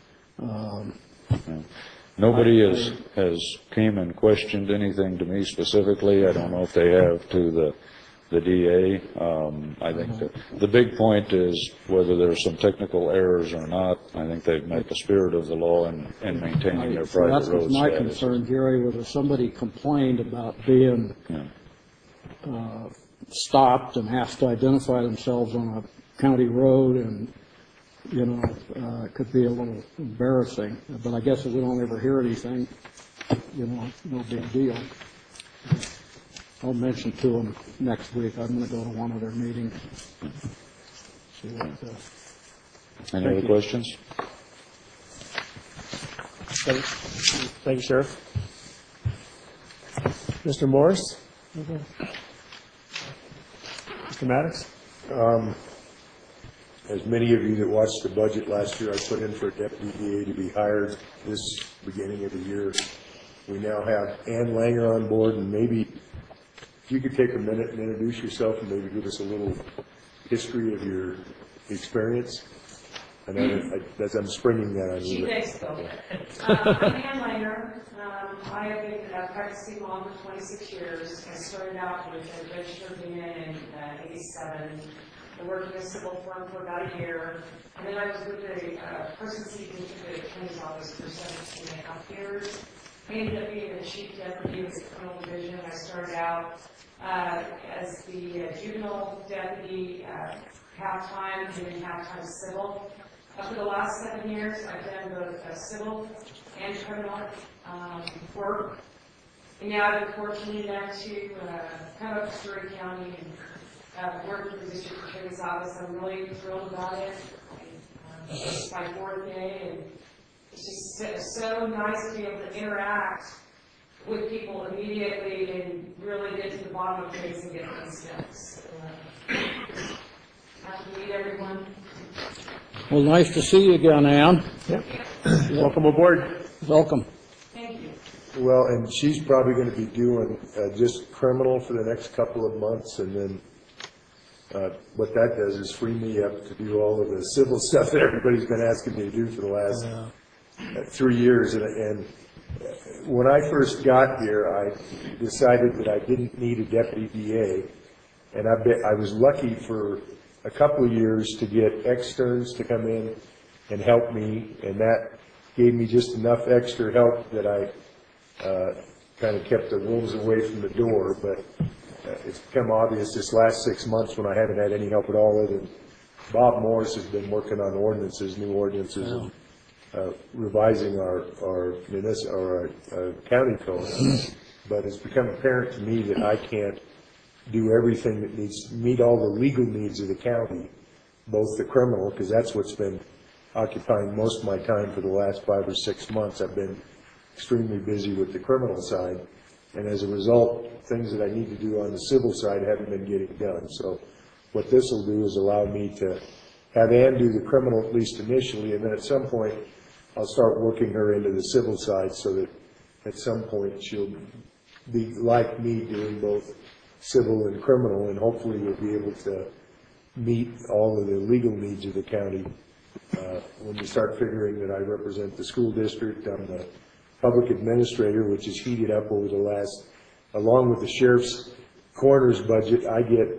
Nobody has came and questioned anything to me specifically. I don't know if they have to the DA. I think the big point is whether there's some technical errors or not. I think they've met the spirit of the law in maintaining their private roads. That's my concern, Jerry, whether somebody complained about being stopped and has to identify themselves on a county road, and it could be a little embarrassing. But I guess if we don't ever hear anything, no big deal. I'll mention to them next week. I'm going to go to one of their meetings. Any other questions? Thank you, Sheriff. Mr. Morris? Mr. Maddox? As many of you that watched the budget last year, I put in for a deputy DA to be hired this beginning of the year. We now have Ann Langer on board, and maybe if you could take a minute and introduce yourself and maybe give us a little history of your experience. I know that I'm springing that on you. Thanks, Bill. I'm Ann Langer. I have been practicing law for 26 years. I started out with a registered union in 87. I worked in a civil firm for about a year, and then I was with the person seeking to the attorney's office for 17.5 years. I ended up being the chief deputy of the criminal division. I started out as the juvenile deputy, half-time, doing half-time civil. For the last 7 years, I've done both civil and criminal work. And now I've been fortunate enough to come up to Story County and work with the district attorney's office. I'm really thrilled about it. It's my 4th day, and it's just so nice to be able to interact with people immediately and really get to the bottom of things and get things done. Happy to meet everyone. Well, nice to see you again, Ann. Yep. Welcome aboard. Welcome. Thank you. Well, and she's probably going to be doing just criminal for the next couple of months, and then what that does is free me up to do all of the civil stuff that everybody's been asking me to do for the last 3 years. And when I first got here, I decided that I didn't need a deputy DA, and I was lucky for a couple of years to get externs to come in and help me, and that gave me just enough extra help that I kind of kept the wolves away from the door. But it's become obvious this last 6 months when I haven't had any help at all, other than Bob Morris has been working on new ordinances, and revising our county code. But it's become apparent to me that I can't do everything that needs to meet all the legal needs of the county, both the criminal, because that's what's been occupying most of my time for the last 5 or 6 months. I've been extremely busy with the criminal side, and as a result, things that I need to do on the civil side haven't been getting done. So what this will do is allow me to have Ann do the criminal, at least initially, and then at some point I'll start working her into the civil side, so that at some point she'll be like me, doing both civil and criminal, and hopefully we'll be able to meet all of the legal needs of the county. When you start figuring that I represent the school district, I'm the public administrator, which is heated up over the last, along with the sheriff's coroner's budget, I get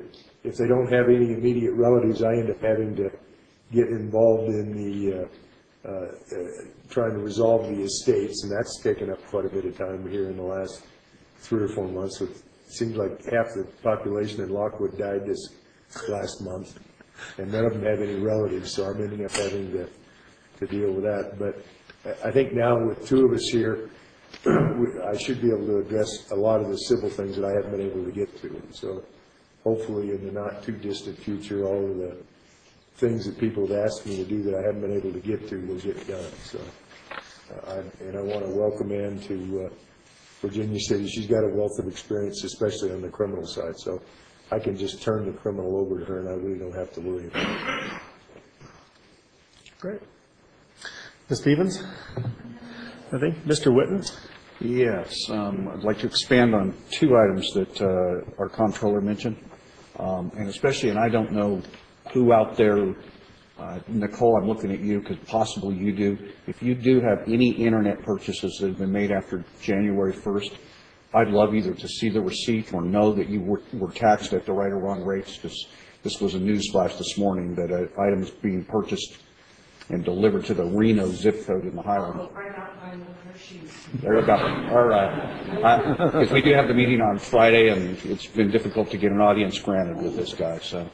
if they don't have any immediate relatives, I end up having to get involved in the trying to resolve the estates, and that's taken up quite a bit of time here in the last 3 or 4 months. It seems like half the population in Lockwood died this last month, and none of them have any relatives, so I'm ending up having to deal with that. But I think now with 2 of us here, I should be able to address a lot of the civil things that I haven't been able to get to. So hopefully in the not too distant future, all of the things that people have asked me to do that I haven't been able to get to will get done. So, I want to welcome Ann to Virginia City. She's got a wealth of experience, especially on the criminal side. So I can just turn the criminal over to her, and I really don't have to worry about it. Great. Ms. Stevens? I think Mr. Witten? Yes, I'd like to expand on 2 items that our comptroller mentioned, and especially, and I don't know who out there, Nicole, I'm looking at you because possibly you do. If you do have any internet purchases that have been made after January 1st, I'd love either to see the receipt or know that you were taxed at the right or wrong rates, because this was a news flash this morning that an item is being purchased and delivered to the Reno zip code in the Highlands. There you go. All right. Because we do have the meeting on Friday, and it's been difficult to get an audience granted with this guy. So,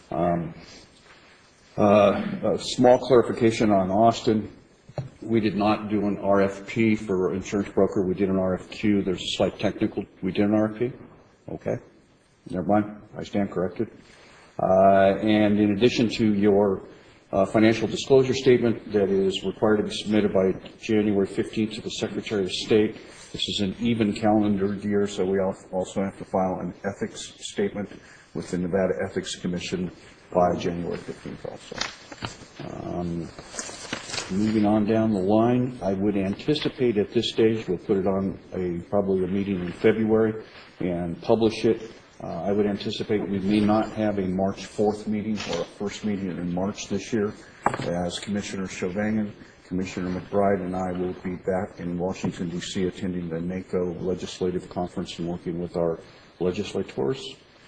a small clarification on Austin. We did not do an RFP for insurance broker. We did an RFQ. There's a slight technical. We did an RFP. Okay. Never mind. I stand corrected. And in addition to your financial disclosure statement that is required to be submitted by January 15th to the Secretary of State. This is an even calendar year, so we also have to file an ethics statement with the Nevada Ethics Commission by January 15th also. Moving on down the line, I would anticipate at this stage, we'll put it on probably a meeting in February and publish it. I would anticipate we may not have a March 4th meeting or a first meeting in March this year, as Commissioner Chauvangen, Commissioner McBride, and I will be back in Washington, D.C. attending the NACO Legislative Conference and working with our legislators.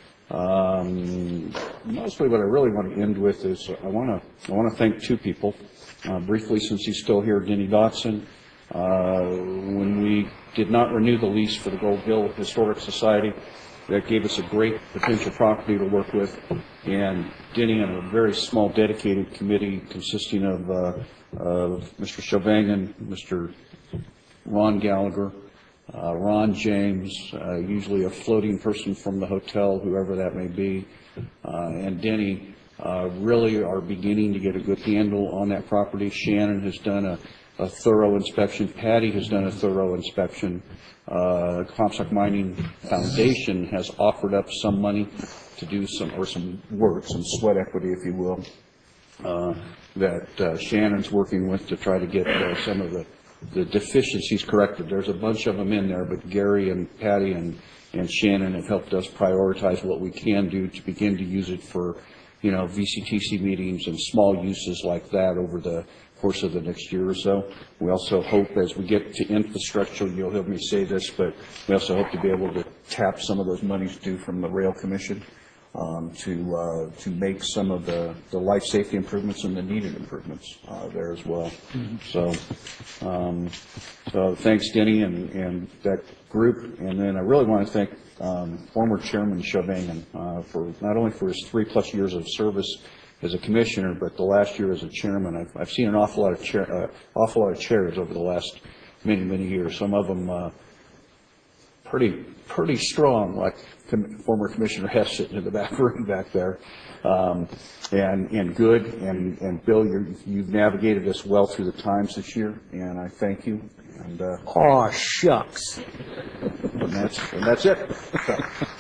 Mostly what I really want to end with is I want to thank 2 people. Briefly, since he's still here, Denny Dotson. When we did not renew the lease for the Gold Hill Historic Society, that gave us a great potential property to work with, and Denny and a very small dedicated committee consisting of Mr. Chauvangen, Mr. Ron Gallagher, Ron James, usually a floating person from the hotel, whoever that may be, and Denny really are beginning to get a good handle on that property. Shannon has done a thorough inspection. Patty has done a thorough inspection. Comstock Mining Foundation has offered up some money to do some work, some sweat equity, if you will, that Shannon's working with to try to get some of the deficiencies corrected. There's a bunch of them in there, but Gary and Patty and Shannon have helped us prioritize what we can do to begin to use it for, VCTC meetings and small uses like that over the course of the next year or so. We also hope, as we get to infrastructure, you'll hear me say this, but we also hope to be able to tap some of those monies due from the Rail Commission to make some of the life safety improvements and the needed improvements there as well. Mm-hmm. So thanks, Denny, and that group. And then I really want to thank former Chairman Chauvangen for not only for his 3+ years of service as a commissioner, but the last year as a chairman. I've seen an awful lot of chairs over the last many years. Some of them pretty strong, like former Commissioner Hess sitting in the back room back there, and good. And Bill, you've navigated us well through the times this year, and I thank you. And aw, shucks. And that's it. So,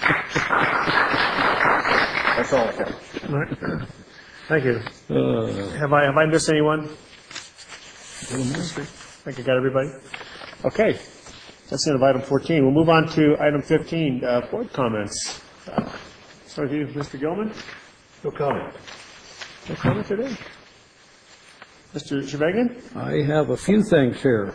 that's all I have. All right. Thank you. Have I missed anyone? I think I got everybody. Okay. That's the end of item 14. We'll move on to item 15, board comments. Start with you, Mr. Gilman. No comment. No comment today. Mr. Chauvangen? I have a few things here.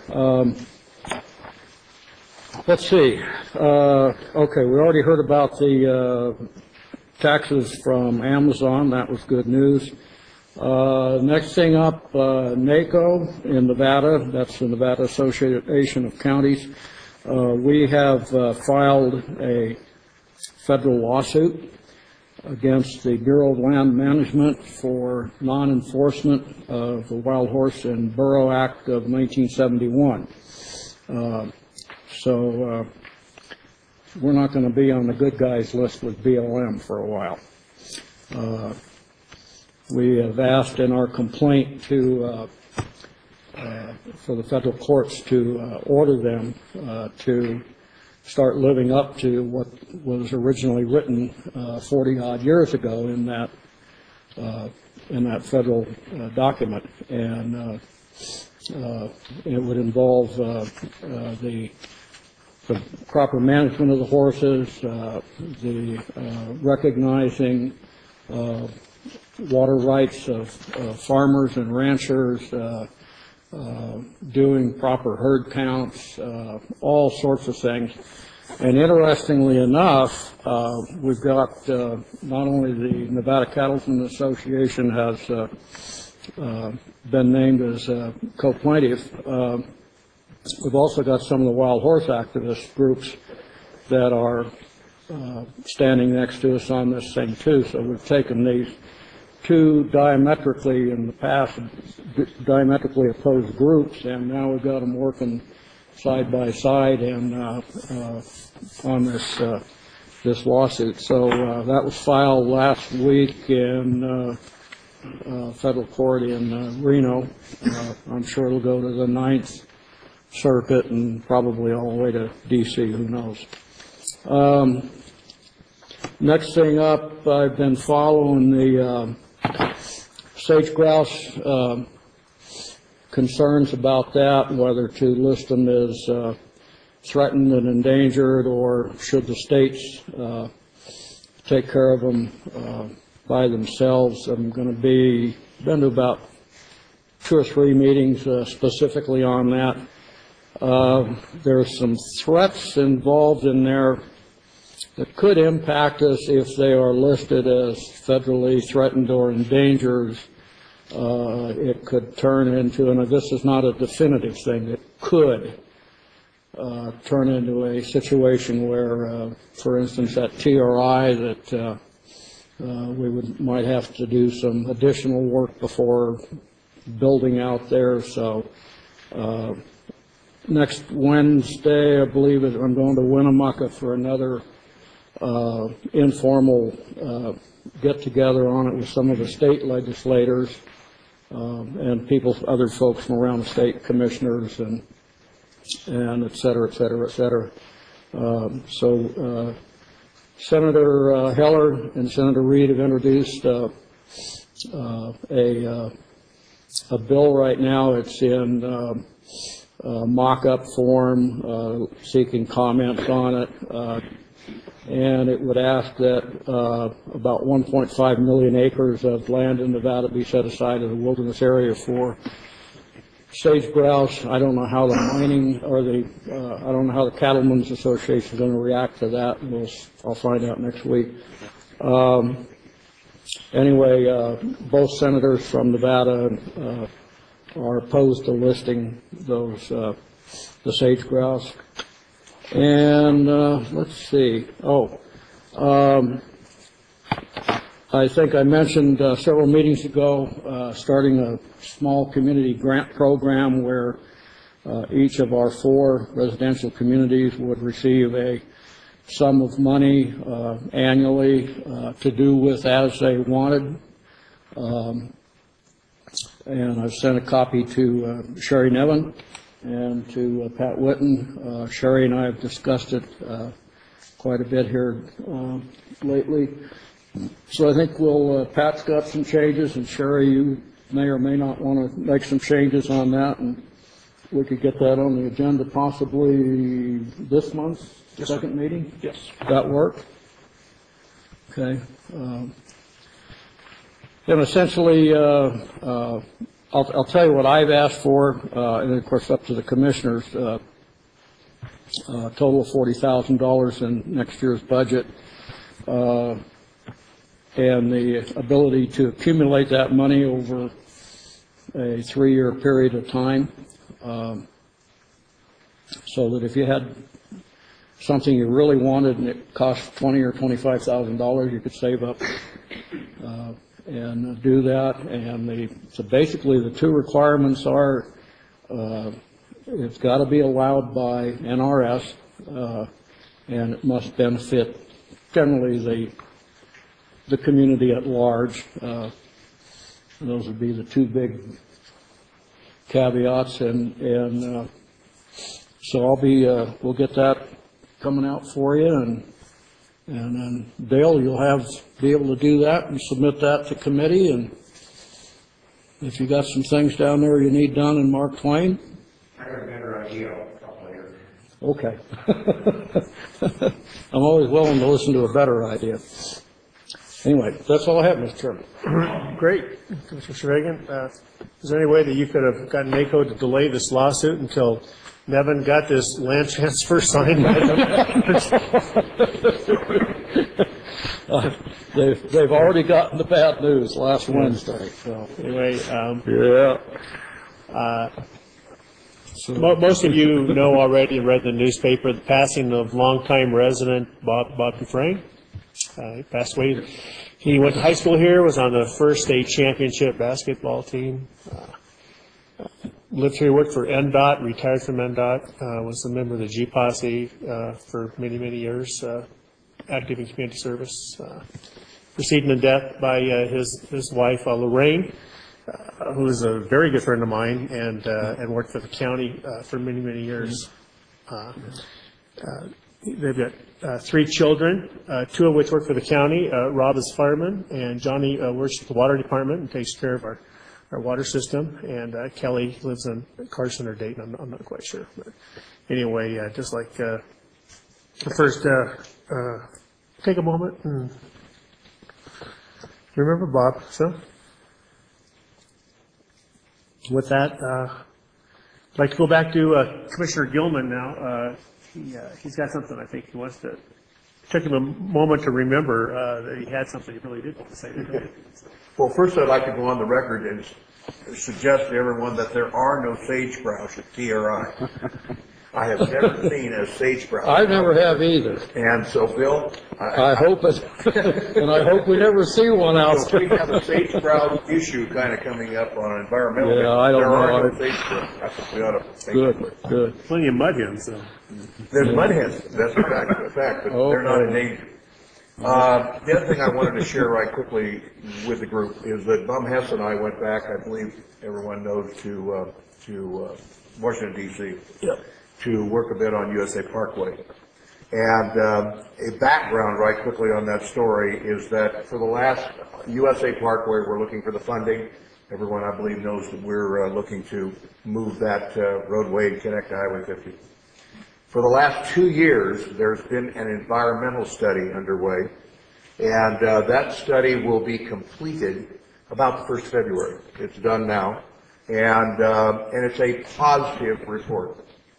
Let's see. Okay, we already heard about the taxes from Amazon. That was good news. Next thing up, NACO in Nevada. That's the Nevada Association of Counties. We have filed a federal lawsuit against the Bureau of Land Management for non-enforcement of the Wild Horse and Burro Act of 1971. So we're not going to be on the good guys list with BLM for a while. We have asked in our complaint to for the federal courts to order them to start living up to what was originally written 40-odd years ago in that federal document, and it would involve the proper management of the horses, the recognizing water rights of farmers and ranchers, doing proper herd counts, all sorts of things. And interestingly enough, we've got not only the Nevada Cattlemen's Association has been named as co-plaintiff, we've also got some of the wild horse activist groups that are standing next to us on this thing too. So we've taken these two diametrically in the past, diametrically opposed groups, and now we've got them working side by side and on this lawsuit. So that was filed last week in federal court in Reno. I'm sure it'll go to the Ninth Circuit and probably all the way to D.C. Who knows? Next thing up, I've been following the sage grouse concerns about that, whether to list them as threatened and endangered, or should the states take care of them by themselves. I'm going to been to about 2 or 3 meetings specifically on that. There's some threats involved in there that could impact us if they are listed as federally threatened or endangered. It could turn into, and this is not a definitive thing, it could turn into a situation where, for instance, at TRI, that we might have to do some additional work before building out there. So next Wednesday, I believe I'm going to Winnemucca for another informal get-together on it with some of the state legislators and other folks from around the state, commissioners and et cetera, et cetera, et cetera. So Senator Heller and Senator Reed have introduced a bill right now. It's in mock-up form, seeking comments on it. And it would ask that about 1.5 million acres of land in Nevada be set aside as a wilderness area for sage grouse. I don't know how the mining or I don't know how the Cattlemen's Association is going to react to that. I'll find out next week. Anyway, both senators from Nevada are opposed to listing those the sage grouse. And let's see. I think I mentioned several meetings ago starting a small community grant program where each of our 4 residential communities would receive a sum of money annually to do with as they wanted. And I've sent a copy to Sherry Nevin and to Pat Whitten. Sherry and I have discussed it quite a bit here lately. So I think Pat's got some changes, and Sherry, you may or may not want to make some changes on that, and we could get that on the agenda possibly this month's second meeting? Yes. That work? Okay. And essentially, I'll tell you what I've asked for, and of course up to the commissioners, a total of $40,000 in next year's budget. and the ability to accumulate that money over a 3-year period of time, so that if you had something you really wanted and it cost $20,000 or $25,000, you could save up and do that. And so basically the two requirements are it's got to be allowed by NRS, and it must benefit generally the community at large. Those would be the two big caveats, and so we'll get that coming out for you, and then Dale, you'll be able to do that and submit that to committee, and if you got some things down there you need done in Mark Twain. I got a better idea. I'll talk later. Okay. I'm always willing to listen to a better idea. Anyway, that's all I have, Mr. Chairman. Great. Mr. Reagan, is there any way that you could have gotten NACO to delay this lawsuit until Nevin got this land transfer signed by them? They've already gotten the bad news last Wednesday. So anyway, yeah. Most of you know already and read the newspaper the passing of longtime resident Bob Dufresne. He passed away. He went to high school here, was on the first state championship basketball team. Lived here, worked for NDOT, retired from NDOT, was a member of the G Posse for many, many years, active in community service. Preceded to death by his wife, Lorraine, who is a very good friend of mine and worked for the county for many, many years. They've got 3 children, 2 of which work for the county. Rob is fireman, and Johnny works at the water department and takes care of our water system. And Kelly lives in Carson or Dayton. I'm not quite sure. But anyway, just like first, take a moment and remember Bob. So with that, I'd like to go back to Commissioner Gilman now. He's got something I think he wants to. It took him a moment to remember that he had something he really did want to say. Well, first I'd like to go on the record and suggest to everyone that there are no sagebrush at TRI. I have never seen a sagebrush. I never have either. And so, Bill, I hope it, and I hope we never see one out so there. we have a sagebrush issue kind of coming up on environmental. Yeah, I don't there know. are no sagebrush. I think we ought to Good, good. Plenty of mud hens, though. There's mud hens. That's a fact, but they're not in danger. The other thing I wanted to share right quickly with the group is that Bum Hess and I went back, I believe everyone knows, to Washington, D.C. Yep. to work a bit on USA Parkway. And a background right quickly on that story is that for the last USA Parkway, we're looking for the funding. Everyone, I believe, knows that we're looking to move that roadway and connect to Highway 50. For the last 2 years, there's been an environmental study underway, and that study will be completed about the 1st of February. It's done now, and it's a positive report.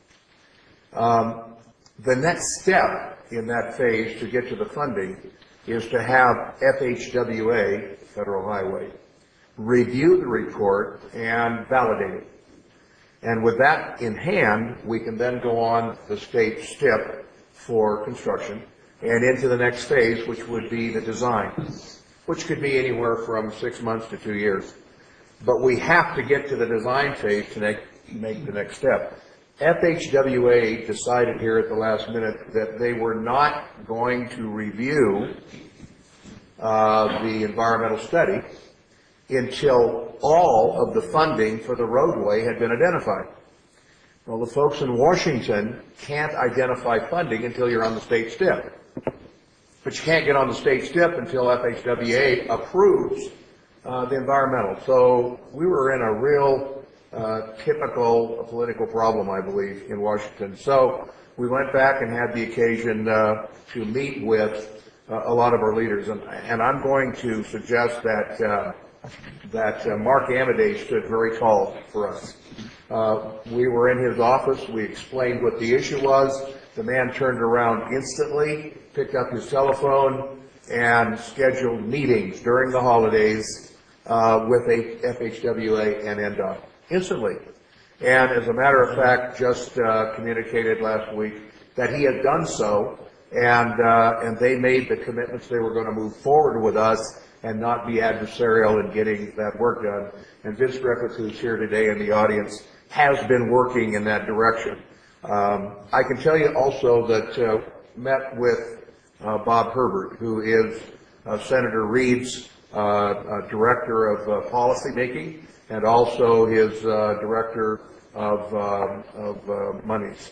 The next step in that phase to get to the funding is to have FHWA, Federal Highway, review the report and validate it. And with that in hand, we can then go on the state STIP for construction and into the next phase, which would be the design, which could be anywhere from 6 months to 2 years. But we have to get to the design phase to make the next step. FHWA decided here at the last minute that they were not going to review the environmental study until all of the funding for the roadway had been identified. Well, the folks in Washington can't identify funding until you're on the state STIP. But you can't get on the state STIP until FHWA approves the environmental. So we were in a real typical political problem, I believe, in Washington. So we went back and had the occasion to meet with a lot of our leaders. And I'm going to suggest that Mark Amodei stood very tall for us. We were in his office. We explained what the issue was. The man turned around instantly, picked up his telephone, and scheduled meetings during the holidays with FHWA and NDOT instantly. And as a matter of fact, just communicated last week that he had done so, and they made the commitments they were going to move forward with us and not be adversarial in getting that work done. And Vince Griffith, who's here today in the audience, has been working in that direction. I can tell you also that met with Bob Herbert, who is Senator Reed's director of policy making, and also his director of monies.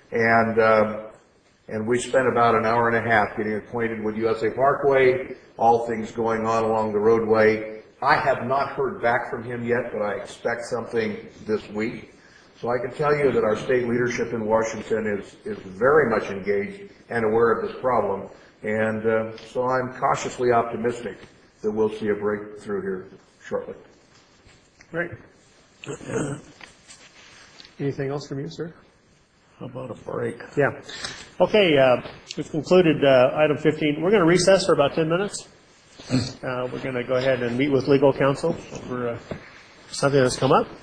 And we spent about an hour and a half getting acquainted with USA Parkway, all things going on along the roadway. I have not heard back from him yet, but I expect something this week. So I can tell you that our state leadership in Washington is very much engaged and aware of this problem. And so I'm cautiously optimistic that we'll see a breakthrough here shortly. Great. Anything else from you, sir? How about a break? Yeah. Okay, we've concluded item 15. We're going to recess for about 10 minutes. We're going to go ahead and meet with legal counsel for something that's come up.